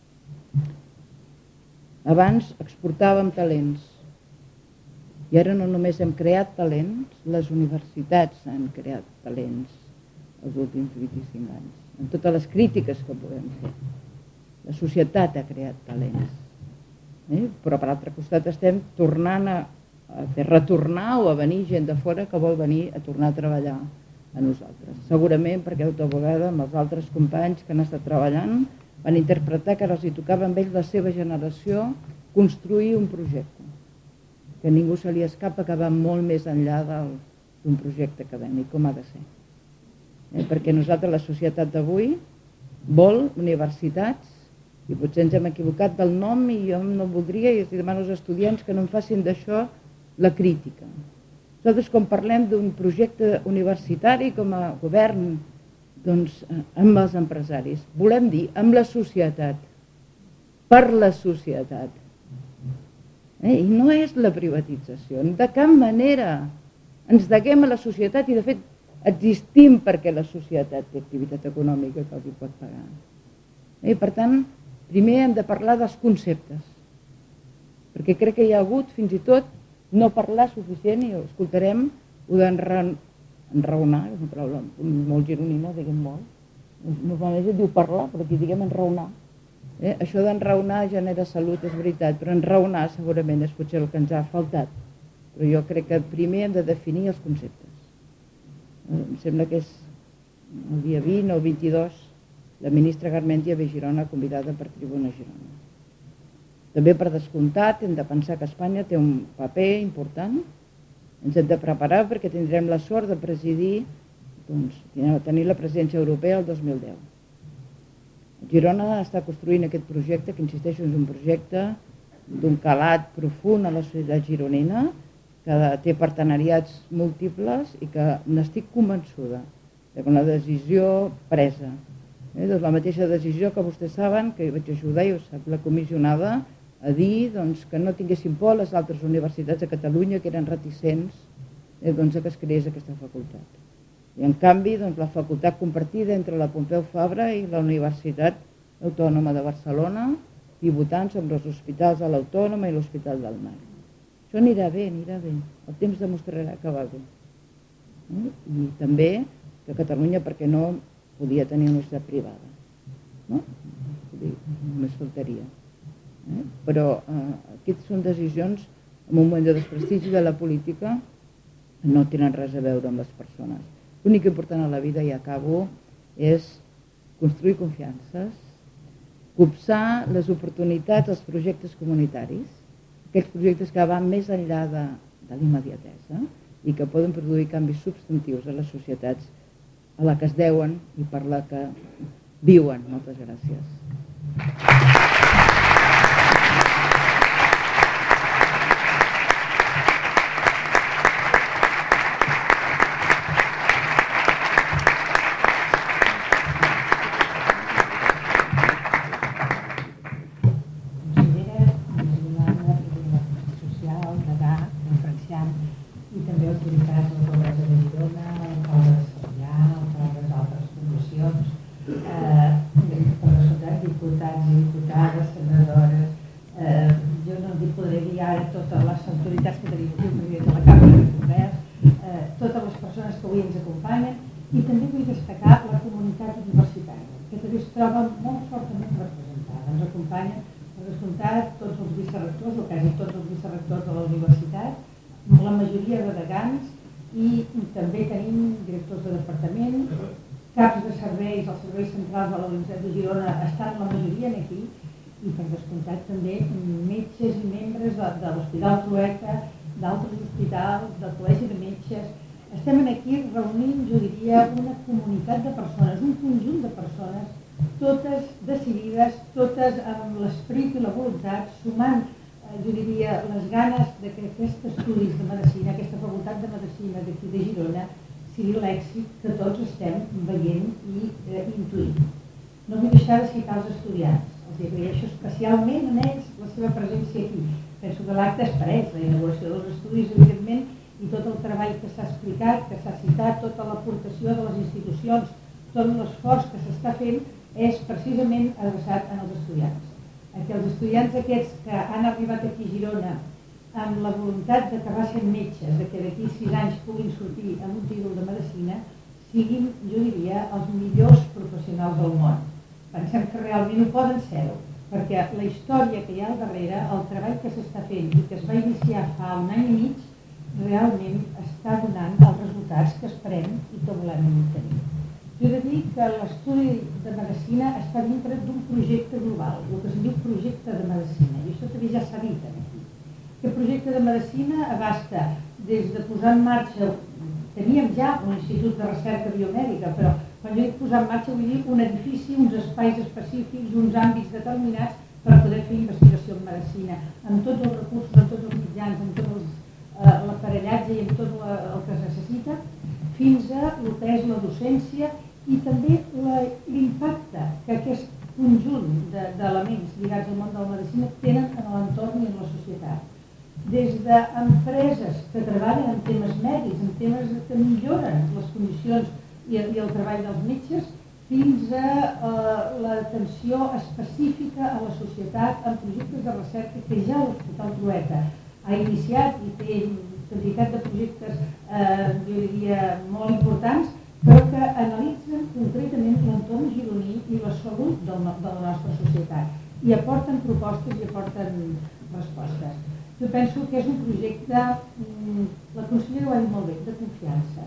Abans exportàvem talents i ara no només hem creat talents, les universitats han creat talents els últims vint-i-cinc anys, amb totes les crítiques que podem fer. La societat ha creat talents, eh? Però per l'altre costat estem tornant a, a fer retornar o a venir gent de fora que vol venir a tornar a treballar a nosaltres. Segurament perquè tota vegada amb els altres companys que han estat treballant van interpretar que ara els hi tocava amb ells la seva generació construir un projecte, que a ningú se li escapa que va molt més enllà d'un projecte acadèmic, com ha de ser. Eh? Perquè nosaltres, la societat d'avui, vol universitats, i potser ens hem equivocat del nom i jo no voldria, i els demano als estudiants que no em facin d'això la crítica. Nosaltres, quan parlem d'un projecte universitari com a govern, doncs amb els empresaris, volem dir amb la societat, per la societat. Eh? I no és la privatització, de cap manera. Ens deguem a la societat i de fet existim perquè la societat té activitat econòmica que els hi pot pagar. Eh? Per tant, primer hem de parlar dels conceptes, perquè crec que hi ha hagut fins i tot no parlar suficient, i ho escoltarem, ho d'enraonar, és una paraula molt gironina, diguem molt. Normalment es diu parlar, però aquí diguem enraonar. Eh? Això d'enraonar genera salut, és veritat, però enraonar segurament és potser el que ens ha faltat. Però jo crec que primer hem de definir els conceptes. Em sembla que és el dia vint o el vint-i-dos, la ministra Garmendia ve a Girona convidada per Tribuna Girona. També per descomptat hem de pensar que Espanya té un paper important. Ens hem de preparar perquè tindrem la sort de presidir, doncs, tenir la presidència europea el dos mil deu. Girona està construint aquest projecte, que insisteixo, és un projecte d'un calat profund a la societat gironina, que té partenariats múltiples i que n'estic convençuda que una decisió presa. Eh? Doncs la mateixa decisió que vostès saben, que vaig ajudar, i ho sap la comissionada, a dir doncs, que no tinguessin por a les altres universitats de Catalunya, que eren reticents eh, doncs, que es creés aquesta facultat. I en canvi, doncs, la facultat compartida entre la Pompeu Fabra i la Universitat Autònoma de Barcelona, pivotant sobre els hospitals de l'Autònoma i l'Hospital del Mar. Això anirà bé, anirà bé. El temps demostrarà que va bé. Eh? I també que Catalunya, perquè no podia tenir una universitat privada. No? Només faltaria. Eh? Però eh, aquestes són decisions en un moment de desprestigi de la política que no tenen res a veure amb les persones. L'únic important a la vida, i acabo, és construir confiances, copsar les oportunitats als projectes comunitaris, aquells projectes que van més enllà de, de l'immediatesa i que poden produir canvis substantius a les societats a la que es deuen i per la que viuen. Moltes gràcies. Estem aquí reunint, jo diria, una comunitat de persones, un conjunt de persones, totes decidides, totes amb l'esperit i la voluntat, sumant, jo diria, les ganes de que aquests estudis de medicina, aquesta facultat de medicina d'aquí de Girona, sigui l'èxit que tots estem veient i eh, intuint. No vull deixar de citar els estudiants, els agraeixo especialment a ells la seva presència aquí. Penso que l'acte és per ells, la inauguració dels estudis, evidentment, i tot el treball que s'ha explicat, que s'ha citat, tota l'aportació de les institucions, tot l'esforç que s'està fent és precisament adreçat als estudiants. Que els estudiants aquests que han arribat aquí a Girona amb la voluntat de que sent metges, de que d'aquí sis anys puguin sortir amb un títol de medicina, siguin, jo diria, els millors professionals del món. Pensem que realment ho poden ser-ho, perquè la història que hi ha al darrere, el treball que s'està fent i que es va iniciar fa un any i mig, realment està donant els resultats que esperem i que volem obtenir. Jo he de dir que l'estudi de medicina està dintre d'un projecte global, el que es diu projecte de medicina, i això també ja s'ha dit aquí. Aquest projecte de medicina abasta des de posar en marxa, teníem ja un institut de recerca biomèdica, però quan jo dic posar en marxa vull dir un edifici, uns espais específics, uns àmbits determinats per poder fer investigació en medicina, amb tots els recursos, amb tots els mitjans, amb tots els l'aparellatge i amb tot el que es necessita, fins a el que és la docència i també l'impacte que aquest conjunt d'elements lligats al món de la medicina tenen en l'entorn i en la societat. Des d'empreses que treballen en temes mèdics, en temes que milloren les condicions i el treball dels metges, fins a l'atenció específica a la societat en projectes de recerca que ja l'Hospital Trueta ha iniciat i té quantitat de projectes, eh, jo diria, molt importants, però que analitzen concretament l'entorn gironí i la salut de la nostra societat i aporten propostes i aporten respostes. Jo penso que és un projecte, la consellera ho ha dit molt bé, de confiança.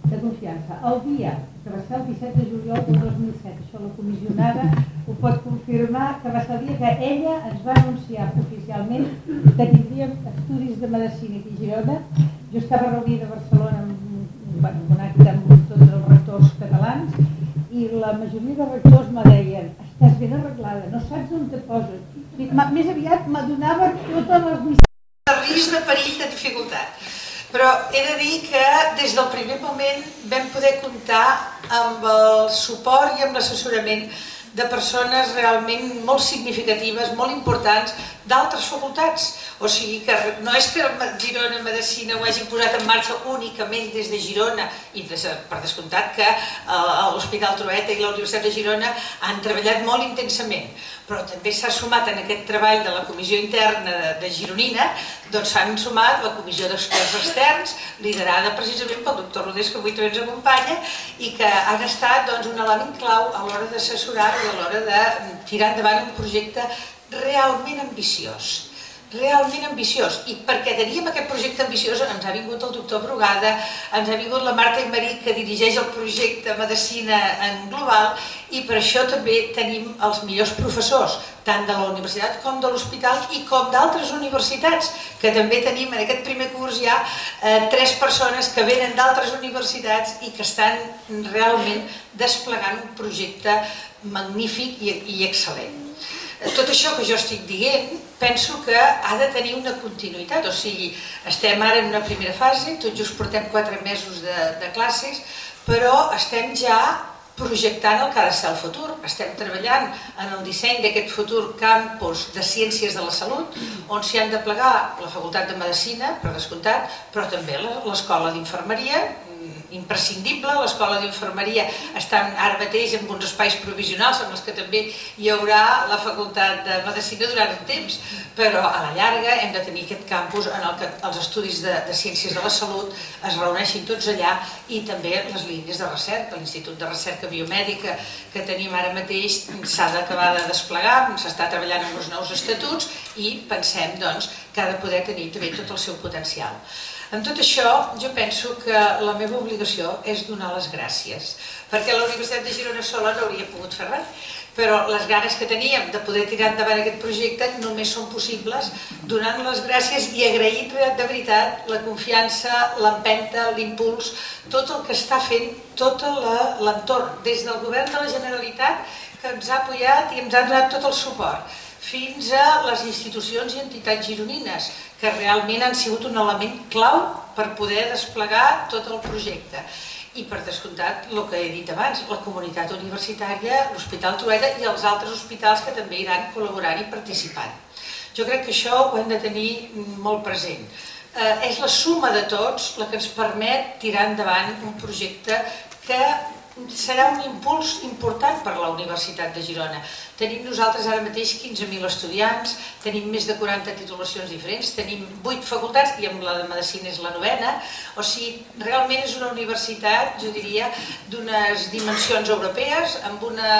de confiança. El dia, que va ser el disset de juliol del dos mil set, això la comissionada ho pot confirmar, que va ser el dia que ella ens va anunciar oficialment que tindríem estudis de medicina aquí a Girona. Jo estava reunida a Barcelona en un acte amb tots els rectors catalans i la majoria de rectors me deien: estàs ben arreglada, no saps on te poses. Més aviat m'adonava totes les missatges. De risc, de perill, de dificultat. Però he de dir que des del primer moment vam poder comptar amb el suport i amb l'assessorament de persones realment molt significatives, molt importants, d'altres facultats. O sigui que no és que Girona Medicina ho hagi posat en marxa únicament des de Girona, i per descomptat que l'Hospital Trueta i la Universitat de Girona han treballat molt intensament, però també s'ha sumat en aquest treball de la comissió interna de Gironina, doncs s'han sumat la comissió d'experts externs, liderada precisament pel doctor Rodés, que avui també ens acompanya, i que han estat un element clau a l'hora d'assessorar i a l'hora de tirar endavant un projecte realment ambiciós. realment ambiciós, i perquè teníem aquest projecte ambiciós ens ha vingut el doctor Brugada, ens ha vingut la Marta Imeric, que dirigeix el projecte Medicina en Global, i per això també tenim els millors professors, tant de la universitat com de l'hospital i com d'altres universitats, que també tenim en aquest primer curs ja eh, tres persones que venen d'altres universitats i que estan realment desplegant un projecte magnífic i, i excel·lent. Tot això que jo estic dient, penso que ha de tenir una continuïtat, o sigui, estem ara en una primera fase, tot just portem quatre mesos de, de classes, però estem ja projectant el que ha de ser el futur. Estem treballant en el disseny d'aquest futur campus de Ciències de la Salut, on s'hi han de plegar la Facultat de Medicina, per descomptat, però també l'Escola d'Infermeria, imprescindible. L'escola d'infermeria està ara mateix en uns espais provisionals en els que també hi haurà la facultat de medicina durant un temps, però a la llarga hem de tenir aquest campus en el que els estudis de, de ciències de la salut es reuneixin tots allà, i també les línies de recerca. L'Institut de Recerca Biomèdica que tenim ara mateix s'ha d'acabar de desplegar, s'està treballant en els nous estatuts i pensem doncs, que ha de poder tenir també tot el seu potencial. En tot això, jo penso que la meva obligació és donar les gràcies, perquè la Universitat de Girona sola no hauria pogut fer res, però les ganes que teníem de poder tirar endavant aquest projecte només són possibles donant les gràcies i agraint de veritat la confiança, l'empenta, l'impuls, tot el que està fent tot l'entorn, des del govern de la Generalitat, que ens ha apoyat i ens ha donat tot el suport, fins a les institucions i entitats gironines, que realment han sigut un element clau per poder desplegar tot el projecte. I per descomptat, el que he dit abans, la comunitat universitària, l'Hospital Trueta i els altres hospitals que també iran col·laborant i participant. Jo crec que això ho hem de tenir molt present. Eh, és la suma de tots la que ens permet tirar endavant un projecte que serà un impuls important per a la Universitat de Girona. Tenim nosaltres ara mateix quinze mil estudiants, tenim més de quaranta titulacions diferents, tenim vuit facultats i amb la de Medicina és la novena, o sigui, realment és una universitat, jo diria, d'unes dimensions europees, amb una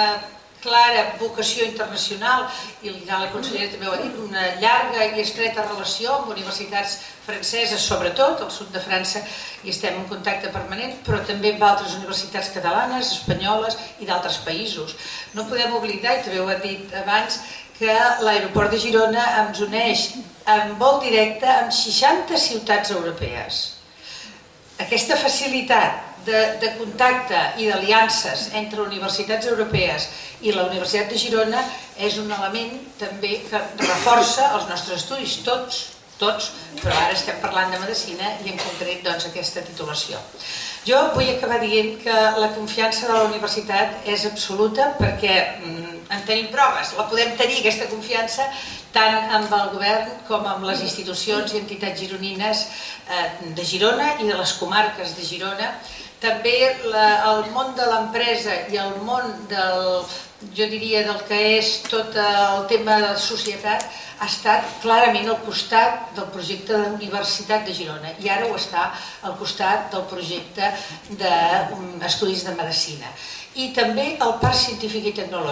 clara vocació internacional, i la consellera també ho ha dit, una llarga i estreta relació amb universitats franceses, sobretot, al sud de França hi estem en contacte permanent, però també amb altres universitats catalanes, espanyoles i d'altres països. No podem oblidar, i també ho he dit abans, que l'aeroport de Girona ens uneix en vol directe amb seixanta ciutats europees. Aquesta facilitat de, de contacte i d'aliances entre universitats europees i la Universitat de Girona és un element també que reforça els nostres estudis, tots, tots, però ara estem parlant de medicina i en concret doncs, aquesta titulació. Jo vull acabar dient que la confiança de la universitat és absoluta perquè mm, en tenim proves, la podem tenir aquesta confiança tant amb el govern com amb les institucions i entitats gironines eh, de Girona i de les comarques de Girona. També la, el món de l'empresa i el món del, jo diria, del que és tot el tema de la societat ha estat clarament al costat del projecte de la Universitat de Girona i ara ho està al costat del projecte d'estudis de medicina. I també el parc científic i tecnològic.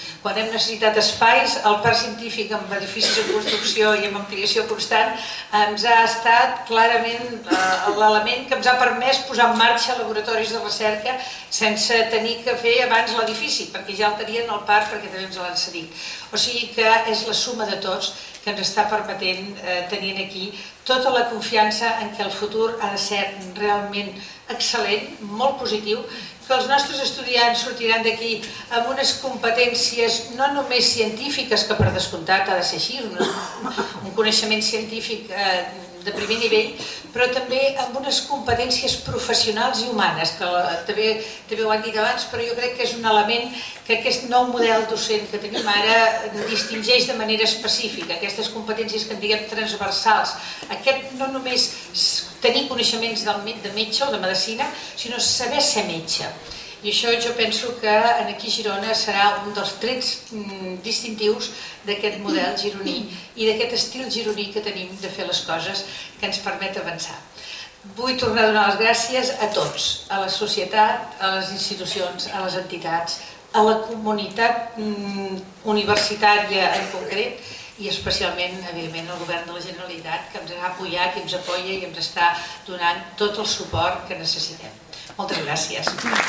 Quan hem necessitat espais, el parc científic amb edificis en construcció i amb ampliació constant ens ha estat clarament eh, l'element que ens ha permès posar en marxa laboratoris de recerca sense tenir que fer abans l'edifici, perquè ja el tenien al parc perquè també ens l'han cedit. O sigui que és la suma de tots que ens està permetent eh, tenir aquí tota la confiança en que el futur ha de ser realment excel·lent, molt positiu, que els nostres estudiants sortiran d'aquí amb unes competències no només científiques, que per descomptat ha de ser així, un, un coneixement científic eh, de primer nivell, però també amb unes competències professionals i humanes, que la, també, també ho han dit abans, però jo crec que és un element que aquest nou model docent que tenim ara distingeix de manera específica, aquestes competències que en diguem transversals, aquest no només tenir coneixements de metge o de medicina, sinó saber ser metge. I això jo penso que aquí a Girona serà un dels trets distintius d'aquest model gironí i d'aquest estil gironí que tenim de fer les coses que ens permet avançar. Vull tornar a donar les gràcies a tots, a la societat, a les institucions, a les entitats, a la comunitat universitària en concret, i especialment, evidentment, al govern de la Generalitat, que ens ha apoyat i ens apoya i ens està donant tot el suport que necessitem. Moltes gràcies.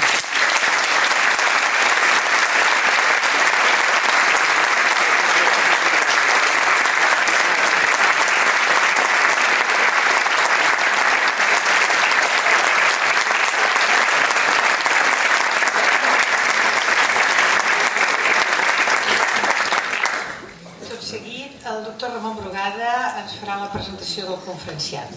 El doctor Ramon Brugada ens farà la presentació del conferenciat.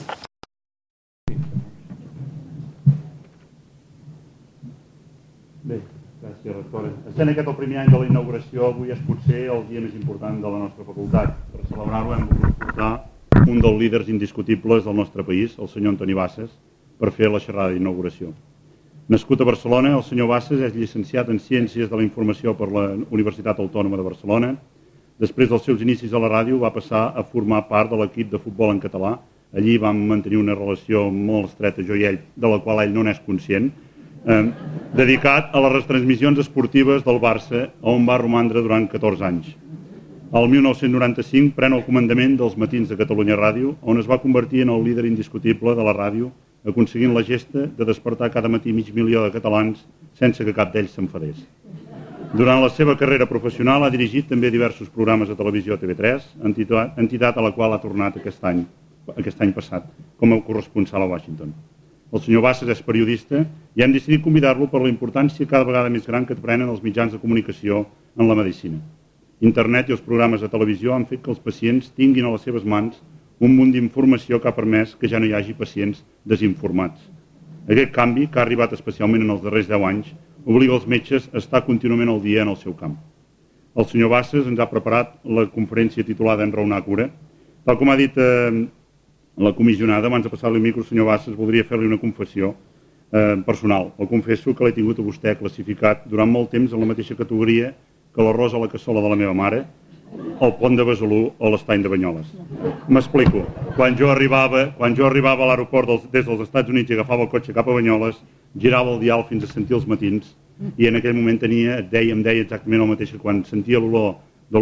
Bé, gràcies, rectora. Essent aquest el primer any de la inauguració, avui és potser el dia més important de la nostra facultat. Per celebrar-ho hem volgut portar un dels líders indiscutibles del nostre país, el senyor Antoni Bassas, per fer la xerrada d'inauguració. Nascut a Barcelona, el senyor Bassas és llicenciat en Ciències de la Informació per la Universitat Autònoma de Barcelona. Després dels seus inicis a la ràdio va passar a formar part de l'equip de futbol en català. Allí vam mantenir una relació molt estreta, jo i ell, de la qual ell no n'és conscient, eh, dedicat a les retransmissions esportives del Barça, on va romandre durant catorze anys. El mil nou-cents noranta-cinc pren el comandament dels matins de Catalunya Ràdio, on es va convertir en el líder indiscutible de la ràdio, aconseguint la gesta de despertar cada matí mig milió de catalans sense que cap d'ells s'enfadés. Durant la seva carrera professional ha dirigit també diversos programes de televisió a T V tres, entitat a la qual ha tornat aquest any, aquest any passat, com a corresponsal a Washington. El senyor Bassas és periodista i hem decidit convidar-lo per la importància cada vegada més gran que prenen els mitjans de comunicació en la medicina. Internet i els programes de televisió han fet que els pacients tinguin a les seves mans un munt d'informació que ha permès que ja no hi hagi pacients desinformats. Aquest canvi, que ha arribat especialment en els darrers deu anys, obliga els metges a estar contínuament al dia en el seu camp. El senyor Bassas ens ha preparat la conferència titulada Enraonar cura. Tal com ha dit eh, la comissionada, abans de passar-li el micro, senyor Bassas, voldria fer-li una confessió eh, personal. El confesso que l'he tingut a vostè classificat durant molt temps en la mateixa categoria que l'arròs a la cassola de la meva mare, el pont de Besalú o l'estany de Banyoles. M'explico. Quan jo arribava, quan jo arribava a l'aeroport dels, des dels Estats Units i agafava el cotxe cap a Banyoles, girava el dial fins a sentir els matins i en aquell moment tenia, deia, em deia exactament el mateix que quan sentia l'olor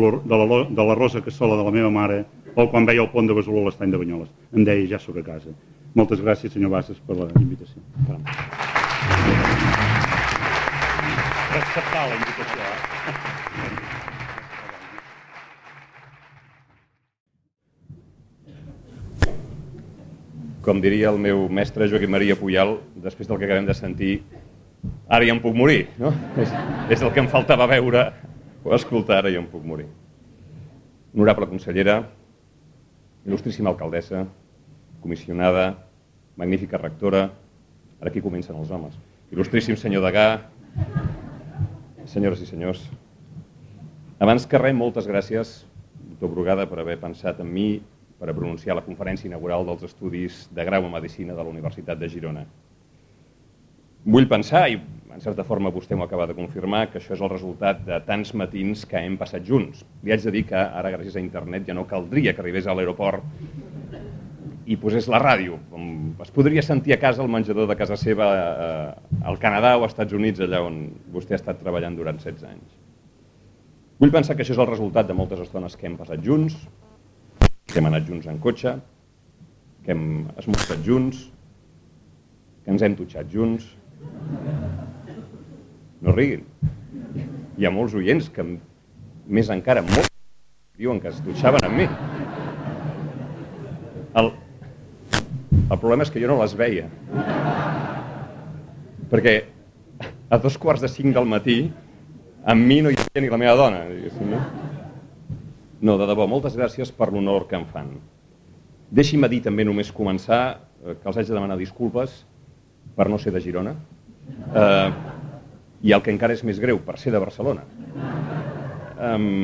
de l'arròs a cassola de la meva mare o quan veia el pont de Besalú a l'estany de Banyoles. Em deia, ja sóc a casa. Moltes gràcies, senyor Bassas, per la invitació. Per acceptar la invitació. Com diria el meu mestre Joaquim Maria Pujal, després del que acabem de sentir, ara ja em puc morir, no? És, és el que em faltava veure o escoltar, ara ja em puc morir. Honorable consellera, il·lustríssima alcaldessa, comissionada, magnífica rectora, ara aquí comencen els homes, il·lustríssim senyor degà, senyores i senyors, abans que res, moltes gràcies, doctor Brugada, per haver pensat en mi, per a pronunciar la conferència inaugural dels estudis de grau en Medicina de la Universitat de Girona. Vull pensar, i en certa forma vostè m'ho acaba de confirmar, que això és el resultat de tants matins que hem passat junts. Li haig de dir que ara, gràcies a internet, ja no caldria que arribés a l'aeroport i posés la ràdio. Es podria sentir a casa al menjador de casa seva al Canadà o als Estats Units, allà on vostè ha estat treballant durant setze anys. Vull pensar que això és el resultat de moltes estones que hem passat junts, que hem anat junts en cotxe, que hem esmorzat junts, que ens hem dutxat junts. No riguin. Hi ha molts oients que, més encara, molts diuen que es dutxaven amb mi. El, el problema és que jo no les veia. Perquè a dos quarts de cinc del matí amb mi no hi havia ni la meva dona. No? No, de debò, moltes gràcies per l'honor que em fan. Deixi'm dir també només començar que els haig de demanar disculpes per no ser de Girona eh, i el que encara és més greu, per ser de Barcelona. Eh,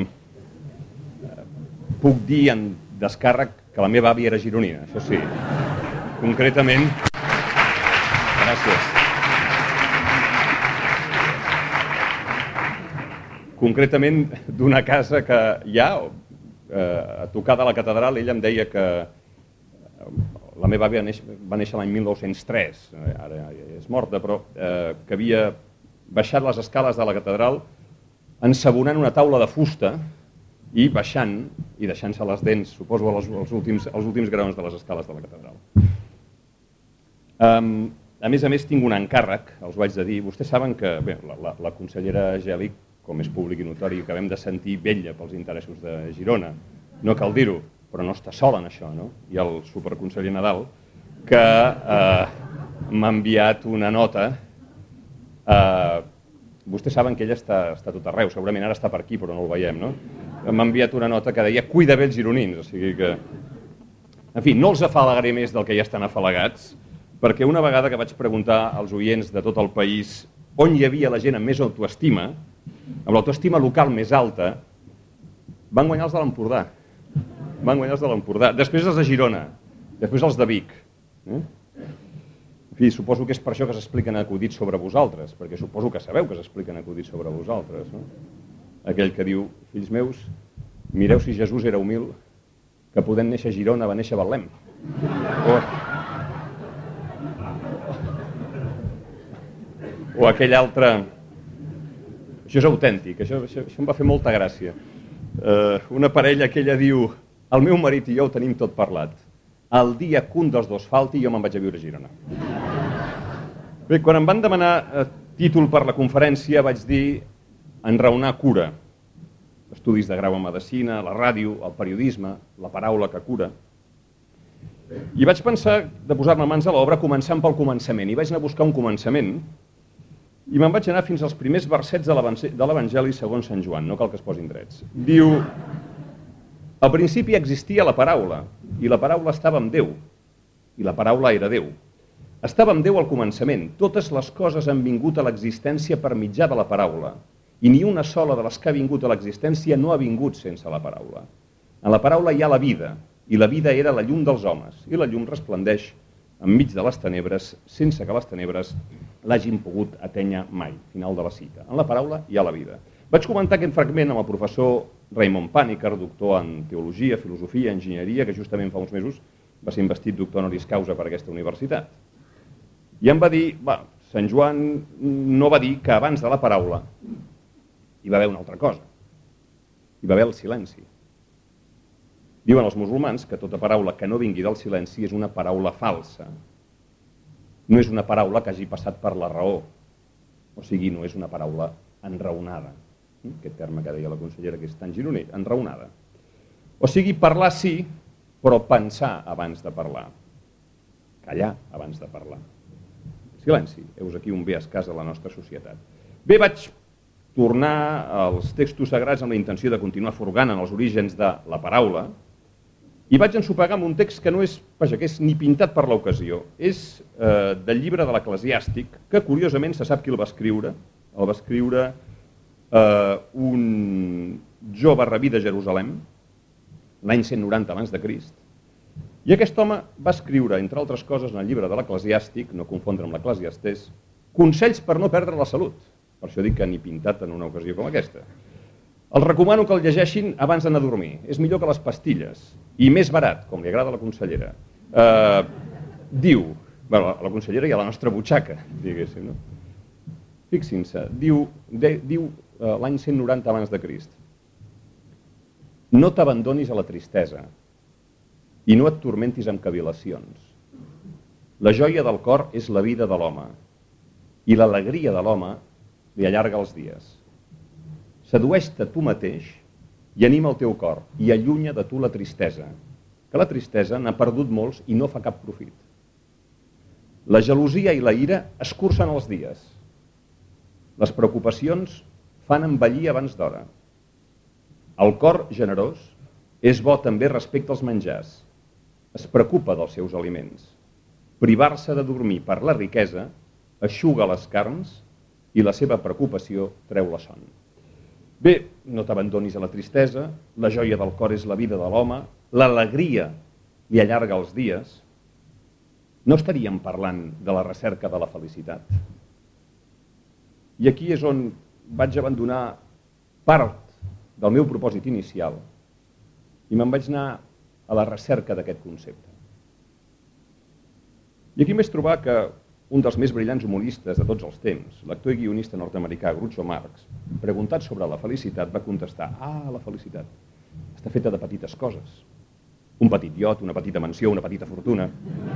puc dir en descàrrec que la meva àvia era gironina, això sí. Concretament... Gràcies. Concretament d'una casa que hi ha, eh, a tocar de la catedral, ella em deia que la meva àvia neix, va néixer l'any mil nou-cents tres, ara és morta, però eh, que havia baixat les escales de la catedral ensabonant una taula de fusta i baixant i deixant-se les dents, suposo, als, als, últims, als últims graons de les escales de la catedral. Um, a més a més, tinc un encàrrec, els ho haig de dir. Vostès saben que bé, la, la, la consellera Geli, com és públic i notori, que acabem de sentir, vetlla pels interessos de Girona. No cal dir-ho, però no està sol en això, no? Hi ha el superconseller Nadal, que eh, m'ha enviat una nota. Eh, vostès saben que ella està, està tot arreu, segurament ara està per aquí, però no el veiem, no? M'ha enviat una nota que deia cuida bé els gironins, o sigui que... En fi, no els afalagaré més del que ja estan afalagats, perquè una vegada que vaig preguntar als oients de tot el país on hi havia la gent amb més autoestima, amb l'autoestima local més alta, van guanyar els de l'Empordà. Van guanyar els de l'Empordà. Després els de Girona, després els de Vic. Eh? En fi, suposo que és per això que s'expliquen acudits sobre vosaltres, perquè suposo que sabeu que s'expliquen acudits sobre vosaltres. No? Aquell que diu, fills meus, mireu si Jesús era humil, que podent néixer a Girona va néixer a Betlem. O, o aquell altre... Això és autèntic, això, això, això em va fer molta gràcia. Uh, una parella que ella diu, el meu marit i jo ho tenim tot parlat. El dia que un dels dos falti, jo me'n vaig a viure a Girona. Bé, quan em van demanar uh, títol per la conferència, vaig dir enraonar cura. Estudis de grau en medicina, la ràdio, el periodisme, la paraula que cura. I vaig pensar de posar-me mans a l'obra començant pel començament. I vaig anar a buscar un començament i me'n vaig anar fins als primers versets de l'Evangeli segons Sant Joan, no cal que es posin drets. Diu, al principi existia la paraula, i la paraula estava amb Déu, i la paraula era Déu. Estava amb Déu al començament, totes les coses han vingut a l'existència per mitjà de la paraula, i ni una sola de les que ha vingut a l'existència no ha vingut sense la paraula. En la paraula hi ha la vida, i la vida era la llum dels homes, i la llum resplendeix enmig de les tenebres, sense que les tenebres l'hagin pogut atènyer mai. Final de la cita. En la paraula hi ha la vida. Vaig comentar aquest fragment amb el professor Raymond Paniker, doctor en Teologia, Filosofia, Enginyeria, que justament fa uns mesos va ser investit doctor honoris causa per aquesta universitat. I em va dir, va, Sant Joan no va dir que abans de la paraula hi va haver una altra cosa. Hi va haver el silenci. Diuen els musulmans que tota paraula que no vingui del silenci és una paraula falsa. No és una paraula que hagi passat per la raó. O sigui, no és una paraula enraonada. Aquest terme que deia la consellera, que és tan gironí, enraonada. O sigui, parlar sí, però pensar abans de parlar. Callar abans de parlar. Silenci. Heus aquí un bé escàs a la nostra societat. Bé, vaig tornar als textos sagrats amb la intenció de continuar furgant en els orígens de la paraula, i vaig ensopegar amb un text que no és, vaja, que és ni pintat per l'ocasió. És eh, del llibre de l'Eclesiàstic, que curiosament se sap qui el va escriure. El va escriure eh, un jove rabí de Jerusalem, l'any cent noranta abans de Crist. I aquest home va escriure, entre altres coses, en el llibre de l'Eclesiàstic, no confondre amb l'Eclesiastès, consells per no perdre la salut. Per això dic que ni pintat en una ocasió com aquesta. Els recomano que el llegeixin abans d'anar a dormir. És millor que les pastilles. I més barat, com li agrada a la consellera. Eh, diu, bueno, a la consellera i a la nostra butxaca, diguéssim, no? Fixin-se, diu, de, diu eh, l'any cent noranta abans de Crist. No t'abandonis a la tristesa i no et turmentis amb cavil·lacions. La joia del cor és la vida de l'home i l'alegria de l'home li allarga els dies. Sedueix-te tu mateix i anima el teu cor i allunya de tu la tristesa, que la tristesa n'ha perdut molts i no fa cap profit. La gelosia i la ira escurcen els dies. Les preocupacions fan envellir abans d'hora. El cor generós és bo també respecte als menjars. Es preocupa dels seus aliments. Privar-se de dormir per la riquesa eixuga les carns i la seva preocupació treu la son. Bé, no t'abandonis a la tristesa, la joia del cor és la vida de l'home, l'alegria li allarga els dies. No estaríem parlant de la recerca de la felicitat? I aquí és on vaig abandonar part del meu propòsit inicial i me'n vaig anar a la recerca d'aquest concepte. I aquí em vaig trobar que un dels més brillants humoristes de tots els temps, l'actor i guionista nord-americà Groucho Marx, preguntat sobre la felicitat, va contestar: ah, la felicitat està feta de petites coses. Un petit iot, una petita mansió, una petita fortuna.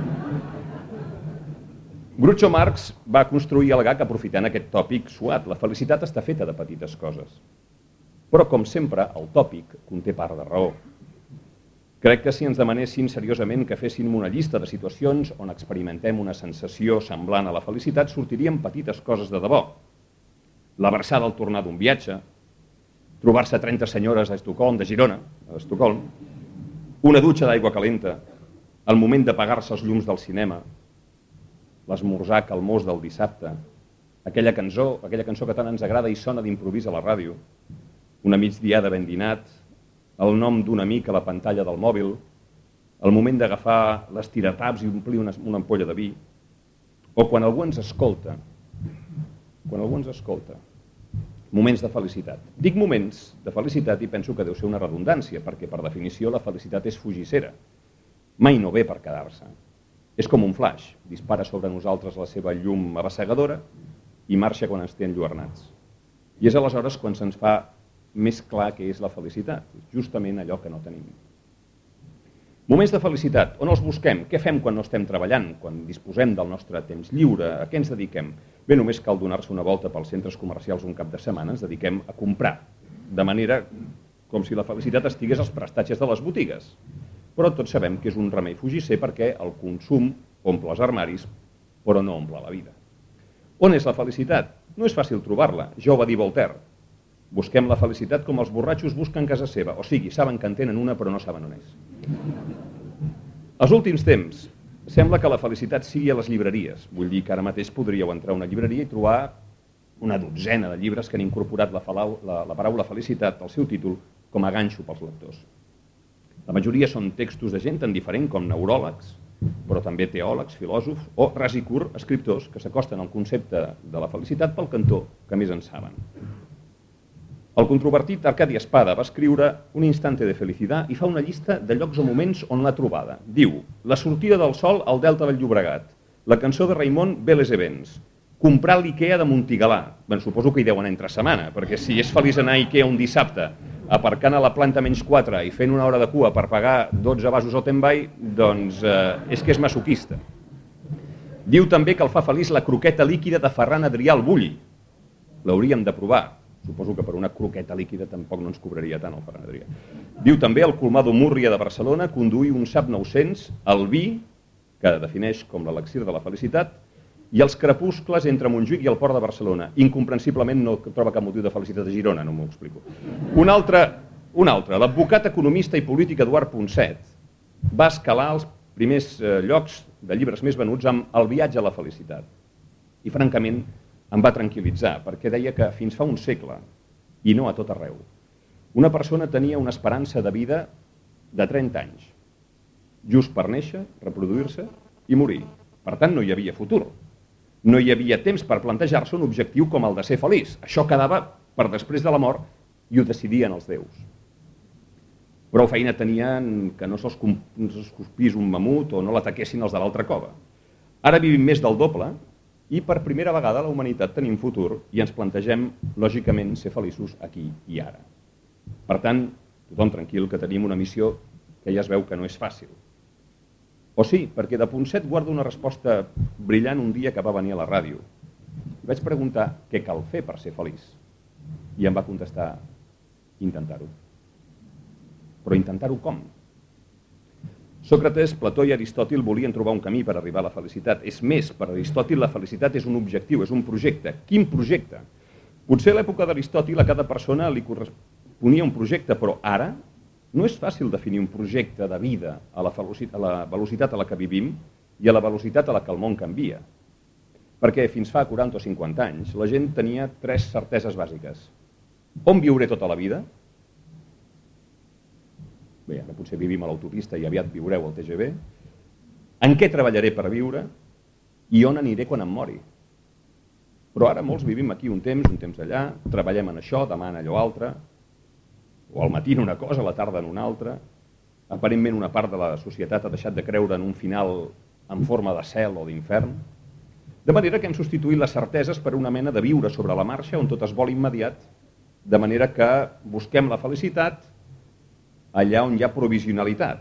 Groucho Marx va construir el gag aprofitant aquest tòpic suat. La felicitat està feta de petites coses. Però, com sempre, el tòpic conté part de raó. Crec que si ens demanessin seriosament que féssim una llista de situacions on experimentem una sensació semblant a la felicitat, sortirien petites coses de debò. L'abraçada al tornar d'un viatge, trobar-se trenta senyores a Estocolm, de Girona, a Estocolm, una dutxa d'aigua calenta, el moment d'apagar-se els llums del cinema, l'esmorzar calmós del dissabte, aquella cançó, aquella cançó que tant ens agrada i sona d'improvís a la ràdio, una migdiada ben dinat, el nom d'un amic a la pantalla del mòbil, el moment d'agafar les tirataps i omplir una, una ampolla de vi, o quan algú ens escolta, quan algú ens escolta, moments de felicitat. Dic moments de felicitat i penso que deu ser una redundància, perquè per definició la felicitat és fugissera. Mai no ve per quedar-se. És com un flaix, dispara sobre nosaltres la seva llum abassegadora i marxa quan ens té enlluernats. I és aleshores quan se'ns fa més clar què és la felicitat, justament allò que no tenim. Moments de felicitat, on els busquem? Què fem quan no estem treballant, quan disposem del nostre temps lliure? A què ens dediquem? Bé, només cal donar-se una volta pels centres comercials un cap de setmana, ens dediquem a comprar, de manera com si la felicitat estigués als prestatges de les botigues. Però tots sabem que és un remei fugisser perquè el consum omple els armaris, però no omple la vida. On és la felicitat? No és fàcil trobar-la, ja ho va dir Voltaire. Busquem la felicitat com els borratxos busquen casa seva, o sigui, saben que en tenen una però no saben on és. Els últims temps, sembla que la felicitat sigui a les llibreries. Vull dir que ara mateix podríeu entrar a una llibreria i trobar una dotzena de llibres que han incorporat la, falau, la, la paraula felicitat al seu títol com a ganxo pels lectors. La majoria són textos de gent tan diferent com neuròlegs, però també teòlegs, filòsofs o ras i curt, escriptors que s'acosten al concepte de la felicitat pel cantó que més en saben. El controvertit Arcadi Espada va escriure Un instante de felicidad i fa una llista de llocs o moments on l'ha trobada. Diu, la sortida del sol al Delta del Llobregat, la cançó de Raimon Vélez Events, comprar l'Ikea de Montigalà. Ben, suposo que hi deuen anar entre setmana, perquè si és feliç anar a Ikea un dissabte, aparcant a la planta menys quatre i fent una hora de cua per pagar dotze vasos Otenby, doncs eh, és que és masoquista. Diu també que el fa feliç la croqueta líquida de Ferran Adrià al Bulli. L'hauríem de provar. Suposo que per una croqueta líquida tampoc no ens cobraria tant el Ferran Adrià. Diu també el Colmado Múrria de Barcelona conduir un Saab nou-cents, el vi, que defineix com l'elixir de la felicitat, i els crepuscles entre Montjuïc i el Port de Barcelona. Incomprensiblement no troba cap motiu de felicitat a Girona, no m'ho explico. Un altre, un altre, l'advocat, economista i polític Eduard Ponset va escalar els primers llocs de llibres més venuts amb El viatge a la felicitat. I francament em va tranquil·litzar, perquè deia que fins fa un segle, i no a tot arreu, una persona tenia una esperança de vida de trenta anys, just per néixer, reproduir-se i morir. Per tant, no hi havia futur. No hi havia temps per plantejar-se un objectiu com el de ser feliç. Això quedava per després de la mort i ho decidien els déus. Prou feina tenien que no se'ls escopís un mamut o no l'ataquessin els de l'altra cova. Ara vivim més del doble, i per primera vegada la humanitat tenim futur i ens plantegem, lògicament, ser feliços aquí i ara. Per tant, tothom tranquil, que tenim una missió que ja es veu que no és fàcil. O sí, perquè de punt set guardo una resposta brillant un dia que va venir a la ràdio. Vaig preguntar què cal fer per ser feliç. I em va contestar, intentar-ho. Però intentar-ho com? Sòcrates, Plató i Aristòtil volien trobar un camí per arribar a la felicitat. És més, per Aristòtil la felicitat és un objectiu, és un projecte. Quin projecte? Potser a l'època d'Aristòtil a cada persona li corresponia un projecte, però ara no és fàcil definir un projecte de vida a la velocitat a la que vivim i a la velocitat a la que el món canvia. Perquè fins fa quaranta o cinquanta anys la gent tenia tres certeses bàsiques. On viuré tota la vida? Bé, ara potser vivim a l'autopista i aviat viureu al T G V. En què treballaré per viure? I on aniré quan em mori? Però ara molts vivim aquí un temps, un temps allà, treballem en això, demà en allò altre, o al matí en una cosa, a la tarda en una altra. Aparentment una part de la societat ha deixat de creure en un final en forma de cel o d'infern. De manera que hem substituït les certeses per una mena de viure sobre la marxa on tot es vol immediat, de manera que busquem la felicitat allà on hi ha provisionalitat,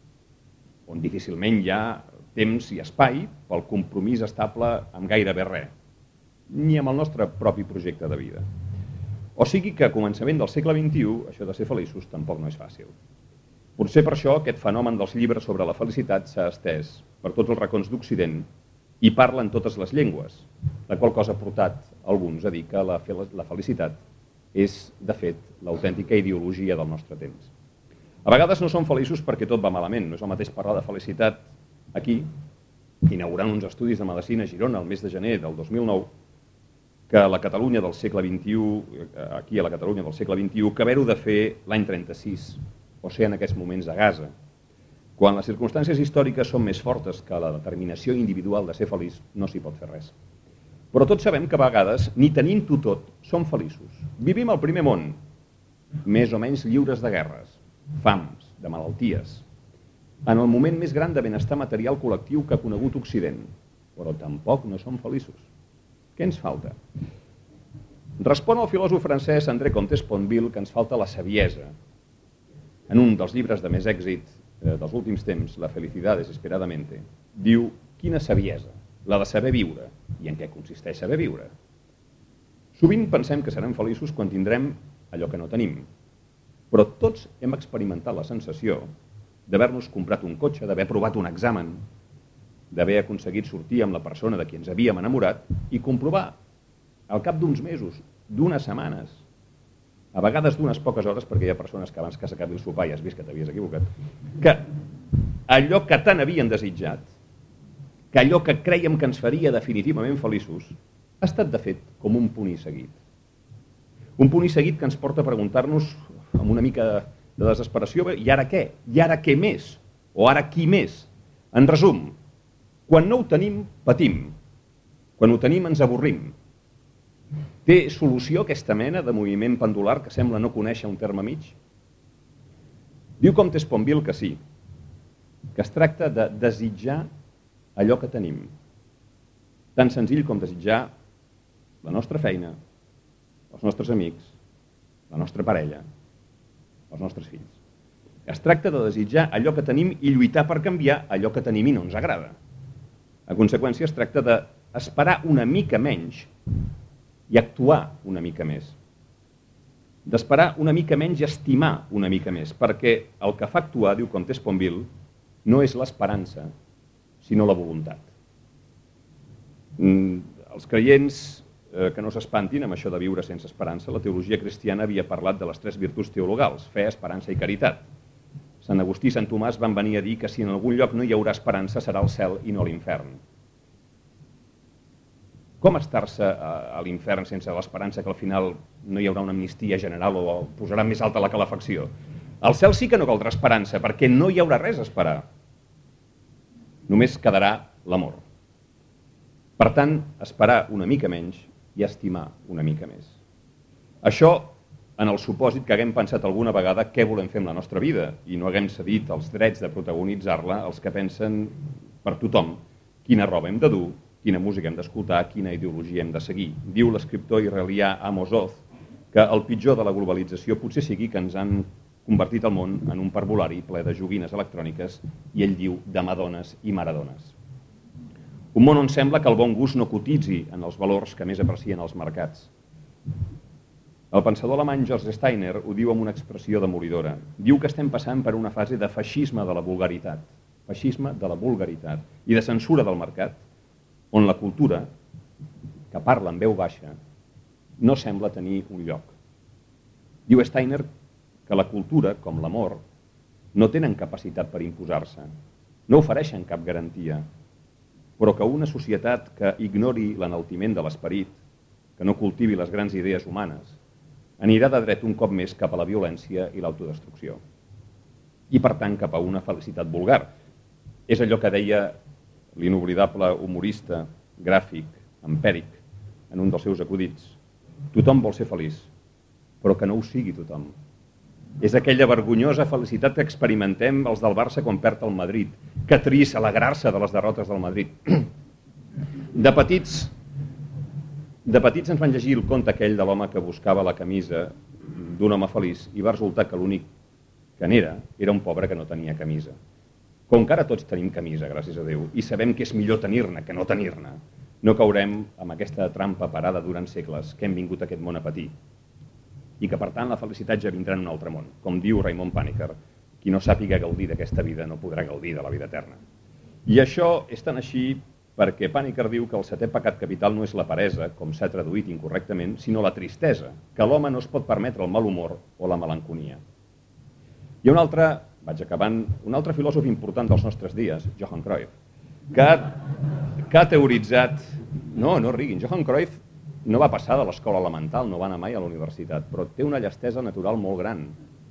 on difícilment hi ha temps i espai pel compromís estable amb gairebé res, ni amb el nostre propi projecte de vida. O sigui que a començament del segle vint-i-u, això de ser feliços tampoc no és fàcil. Potser per això aquest fenomen dels llibres sobre la felicitat s'ha estès per tots els racons d'Occident i parla en totes les llengües, la qual cosa ha portat alguns a dir que la felicitat és, de fet, l'autèntica ideologia del nostre temps. A vegades no som feliços perquè tot va malament. No és el mateix parlar de felicitat aquí, inaugurant uns estudis de medicina a Girona el mes de gener del dos mil nou, que a la Catalunya del segle vint-i-u, aquí a la Catalunya del segle vint-i-u, que haver-ho de fer l'any trenta-sis, o ser en aquests moments a Gaza. Quan les circumstàncies històriques són més fortes que la determinació individual de ser feliç, no s'hi pot fer res. Però tots sabem que a vegades, ni tenint-ho tot, som feliços. Vivim al primer món, més o menys lliures de guerres, fams, de malalties, en el moment més gran de benestar material col·lectiu que ha conegut Occident, però tampoc no som feliços. Què ens falta? Respon el filòsof francès André Comte-Sponville que ens falta la saviesa. En un dels llibres de més èxit dels últims temps, La felicidad desesperadamente, diu quina saviesa, la de saber viure. I en què consisteix saber viure? Sovint pensem que serem feliços quan tindrem allò que no tenim, però tots hem experimentat la sensació d'haver-nos comprat un cotxe, d'haver provat un examen, d'haver aconseguit sortir amb la persona de qui ens havíem enamorat i comprovar, al cap d'uns mesos, d'unes setmanes, a vegades d'unes poques hores, perquè hi ha persones que abans que s'acabi el sopar ja has vist que t'havies equivocat, que allò que tant havien desitjat, que allò que crèiem que ens faria definitivament feliços, ha estat de fet com un punt i seguit. Un punt i seguit que ens porta a preguntar-nos amb una mica de desesperació, i ara què? I ara què més? O ara qui més? En resum, quan no ho tenim, patim. Quan ho tenim, ens avorrim. Té solució aquesta mena de moviment pendular que sembla no conèixer un terme mig? Diu Comte-Sponville que sí, que es tracta de desitjar allò que tenim. Tan senzill com desitjar la nostra feina, els nostres amics, la nostra parella, els nostres fills. Es tracta de desitjar allò que tenim i lluitar per canviar allò que tenim i no ens agrada. A conseqüència, es tracta d'esperar una mica menys i actuar una mica més. D'esperar una mica menys i estimar una mica més, perquè el que fa actuar, diu Comte-Sponville, no és l'esperança, sinó la voluntat. Els creients que no s'espantin amb això de viure sense esperança, la teologia cristiana havia parlat de les tres virtuts teologals, fe, esperança i caritat. Sant Agustí i Sant Tomàs van venir a dir que si en algun lloc no hi haurà esperança serà el cel i no l'infern. Com estar-se a l'infern sense l'esperança que al final no hi haurà una amnistia general o posarà més alta la calefacció? Al cel sí que no caldrà esperança, perquè no hi haurà res a esperar. Només quedarà l'amor. Per tant, esperar una mica menys i estimar una mica més. Això en el supòsit que haguem pensat alguna vegada què volem fer amb la nostra vida i no haguem cedit els drets de protagonitzar-la als que pensen per tothom quina roba hem de dur, quina música hem d'escoltar, quina ideologia hem de seguir. Diu l'escriptor israelià Amos Oz que el pitjor de la globalització potser sigui que ens han convertit el món en un parvulari ple de joguines electròniques i ell diu de madones i maradones. Un món on sembla que el bon gust no cotitzi en els valors que més aprecien els mercats. El pensador alemany George Steiner ho diu amb una expressió demolidora. Diu que estem passant per una fase de feixisme de la vulgaritat, feixisme de la vulgaritat i de censura del mercat, on la cultura, que parla en veu baixa, no sembla tenir un lloc. Diu Steiner que la cultura, com l'amor, no tenen capacitat per imposar-se, no ofereixen cap garantia, però que una societat que ignori l'enaltiment de l'esperit, que no cultivi les grans idees humanes, anirà de dret un cop més cap a la violència i l'autodestrucció. I, per tant, cap a una felicitat vulgar. És allò que deia l'inoblidable humorista, gràfic, empèric, en un dels seus acudits. Tothom vol ser feliç, però que no ho sigui tothom. És aquella vergonyosa felicitat que experimentem els del Barça quan perd el Madrid. Que trist alegrar-se de les derrotes del Madrid. De petits, de petits ens van llegir el conte aquell de l'home que buscava la camisa d'un home feliç i va resultar que l'únic que n'era era un pobre que no tenia camisa. Com que ara tots tenim camisa, gràcies a Déu, i sabem que és millor tenir-ne que no tenir-ne, no caurem amb aquesta trampa parada durant segles que hem vingut a aquest món a patir. I que, per tant, la felicitat ja vindrà en un altre món. Com diu Raymond Panikkar, qui no sàpiga gaudir d'aquesta vida no podrà gaudir de la vida eterna. I això és tan així perquè Panikkar diu que el setè pecat capital no és la peresa, com s'ha traduït incorrectament, sinó la tristesa, que l'home no es pot permetre el mal humor o la melanconia. Hi ha un altre, vaig acabant, un altre filòsof important dels nostres dies, Johan Cruyff, que ha, que ha teoritzat... No, no riguin, Johan Cruyff no va passar de l'escola elemental, no va anar mai a la universitat, però té una llestesa natural molt gran.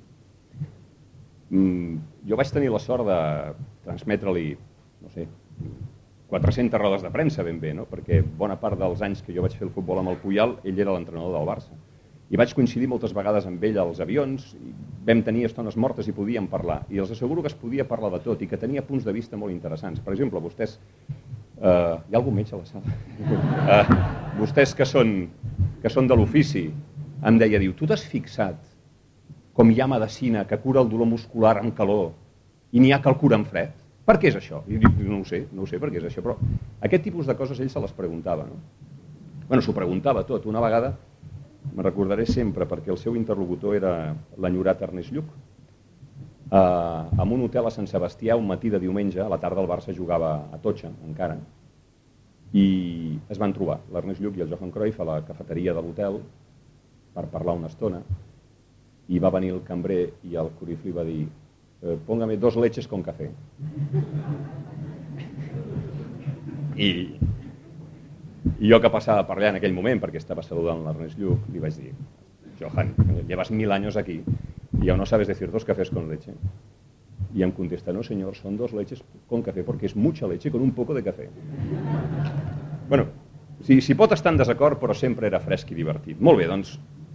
Mm, jo vaig tenir la sort de transmetre-li, no sé, quatre-centes rodes de premsa ben bé, no? Perquè bona part dels anys que jo vaig fer el futbol amb el Puyal, ell era l'entrenador del Barça. I vaig coincidir moltes vegades amb ell als avions, i vam tenir estones mortes i podíem parlar. I els asseguro que es podia parlar de tot i que tenia punts de vista molt interessants. Per exemple, vostès... Uh, hi ha algun metge a la sala? Uh, vostès que són, que són de l'ofici, em deia, diu, tu t'has fixat com hi ha medicina que cura el dolor muscular amb calor i n'hi ha que el cura en fred? Per què és això? I dic, no ho sé, no ho sé per què és això, però aquest tipus de coses ell se les preguntava, no? Bueno, s'ho preguntava tot. Una vegada, me'n recordaré sempre, perquè el seu interlocutor era l'enyorat Ernest Lluch, Uh, en un hotel a Sant Sebastià, un matí de diumenge, a la tarda el Barça jugava a Totxa, encara, i es van trobar l'Ernest Lluch i el Johan Cruyff a la cafeteria de l'hotel per parlar una estona, i va venir el cambrer i el Cruyff li va dir eh, póngame dos leches con café. I, i jo que passava per allà en aquell moment, perquè estava saludant l'Ernest Lluch, li vaig dir, Johan, llevas mil años aquí, y aún no sabes decir dos cafés con leche. Y em contesta, no señor, son dos leches con café porque es mucha leche con un poco de café. Bueno, si, si pot estar en desacord, però sempre era fresc i divertit. Molt bé, doncs,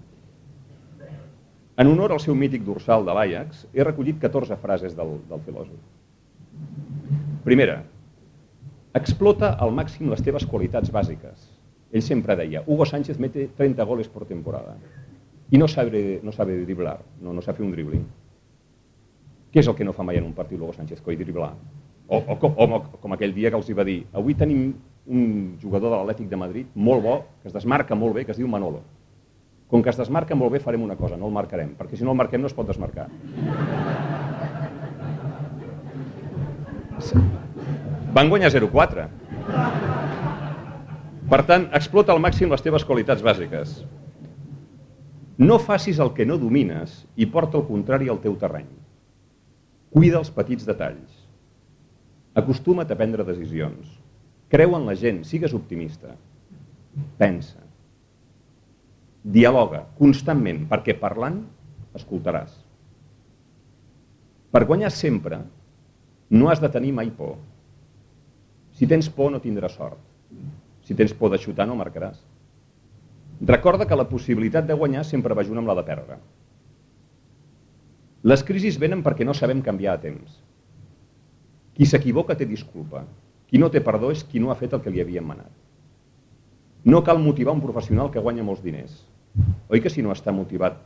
en honor al seu mític dorsal de l'Ajax, he recollit catorze frases del, del filòsof. Primera, explota al màxim les teves qualitats bàsiques. Ell sempre deia, Hugo Sánchez mete trenta goles por temporada. I no sabe, no sabe driblar, no, no sabe fer un dribbling. Què és el que no fa mai en un partit Hugo Sánchez? Coi driblar. O, o, o, o com aquell dia que els hi va dir, avui tenim un jugador de l'Atlètic de Madrid molt bo, que es desmarca molt bé, que es diu Manolo. Com que es desmarca molt bé farem una cosa, no el marcarem, perquè si no el marquem no es pot desmarcar. Van guanyar zero quatre. Per tant, explota al màxim les teves qualitats bàsiques. No facis el que no domines i porta el contrari al teu terreny. Cuida els petits detalls. Acostuma't a prendre decisions. Creu en la gent, sigues optimista. Pensa. Dialoga constantment, perquè parlant escoltaràs. Per guanyar sempre no has de tenir mai por. Si tens por no tindràs sort. Si tens por de xutar no marcaràs. Recorda que la possibilitat de guanyar sempre va junt amb la de perdre. Les crisis venen perquè no sabem canviar a temps. Qui s'equivoca té disculpa. Qui no té perdó és qui no ha fet el que li havien manat. No cal motivar un professional que guanya molts diners. Oi que si no està motivat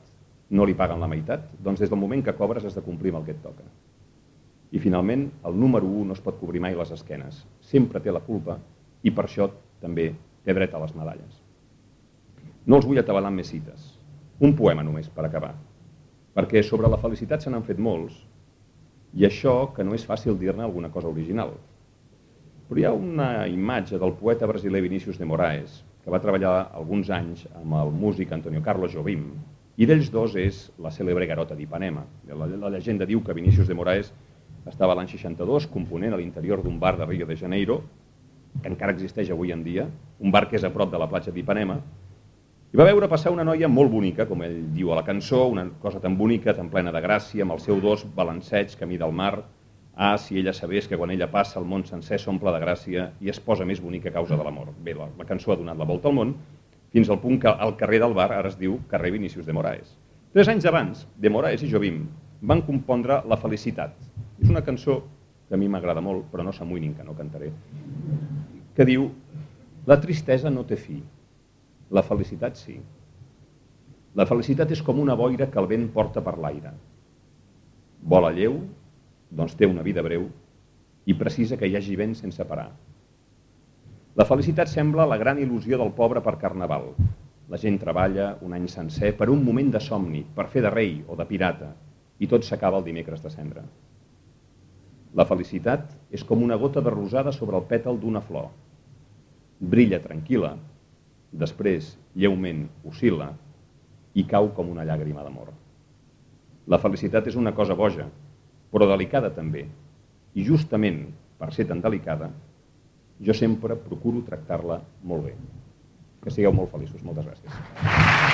no li paguen la meitat, doncs des del moment que cobres has de complir amb el que et toca. I finalment, el número u no es pot cobrir mai les esquenes. Sempre té la culpa i per això també té dret a les medalles. No els vull atabalar amb més cites. Un poema només, per acabar. Perquè sobre la felicitat se n'han fet molts i això que no és fàcil dir-ne alguna cosa original. Però hi ha una imatge del poeta brasiler Vinícius de Moraes que va treballar alguns anys amb el músic Antonio Carlos Jobim, i d'ells dos és la cèlebre Garota d'Ipanema. La, la llegenda diu que Vinícius de Moraes estava l'any seixanta-dos component a l'interior d'un bar de Rio de Janeiro, que encara existeix avui en dia, un bar que és a prop de la platja d'Ipanema, i va veure passar una noia molt bonica, com ell diu a la cançó, una cosa tan bonica, tan plena de gràcia, amb el seu dos balanceig camí del mar. Ah, si ella sabés que quan ella passa el món sencer s'omple de gràcia i es posa més bonica a causa de l'amor. Bé, la, la cançó ha donat la volta al món, fins al punt que el carrer del bar ara es diu carrer Vinícius de Moraes. Tres anys abans, de Moraes i Jobim van compondre La felicitat. És una cançó que a mi m'agrada molt, però no s'amoïnin que no cantaré, que diu: la tristesa no té fi, la felicitat sí. La felicitat és com una boira que el vent porta per l'aire. Vola lleu, doncs té una vida breu i precisa que hi hagi vent sense parar. La felicitat sembla la gran il·lusió del pobre per Carnaval. La gent treballa un any sencer per un moment de somni, per fer de rei o de pirata, i tot s'acaba el dimecres de cendra. La felicitat és com una gota de rosada sobre el pètal d'una flor. Brilla tranquil·la, després lleument oscil·la i cau com una llàgrima d'amor. La felicitat és una cosa boja, però delicada també, i justament per ser tan delicada, jo sempre procuro tractar-la molt bé. Que sigueu molt feliços. Moltes gràcies.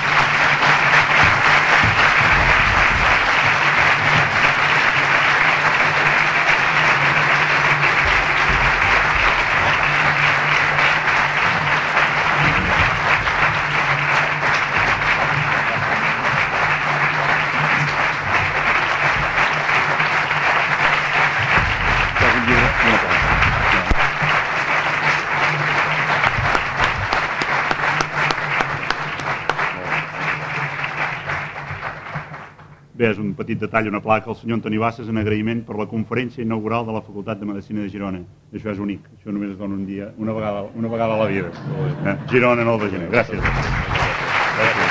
Bé, és un petit detall, una placa al senyor Antoni Bassas en agraïment per la conferència inaugural de la Facultat de Medicina de Girona. Això és únic, això només es dona un dia, una vegada, una vegada a la vida. Eh? Girona, nou de gener. Gràcies. Gràcies.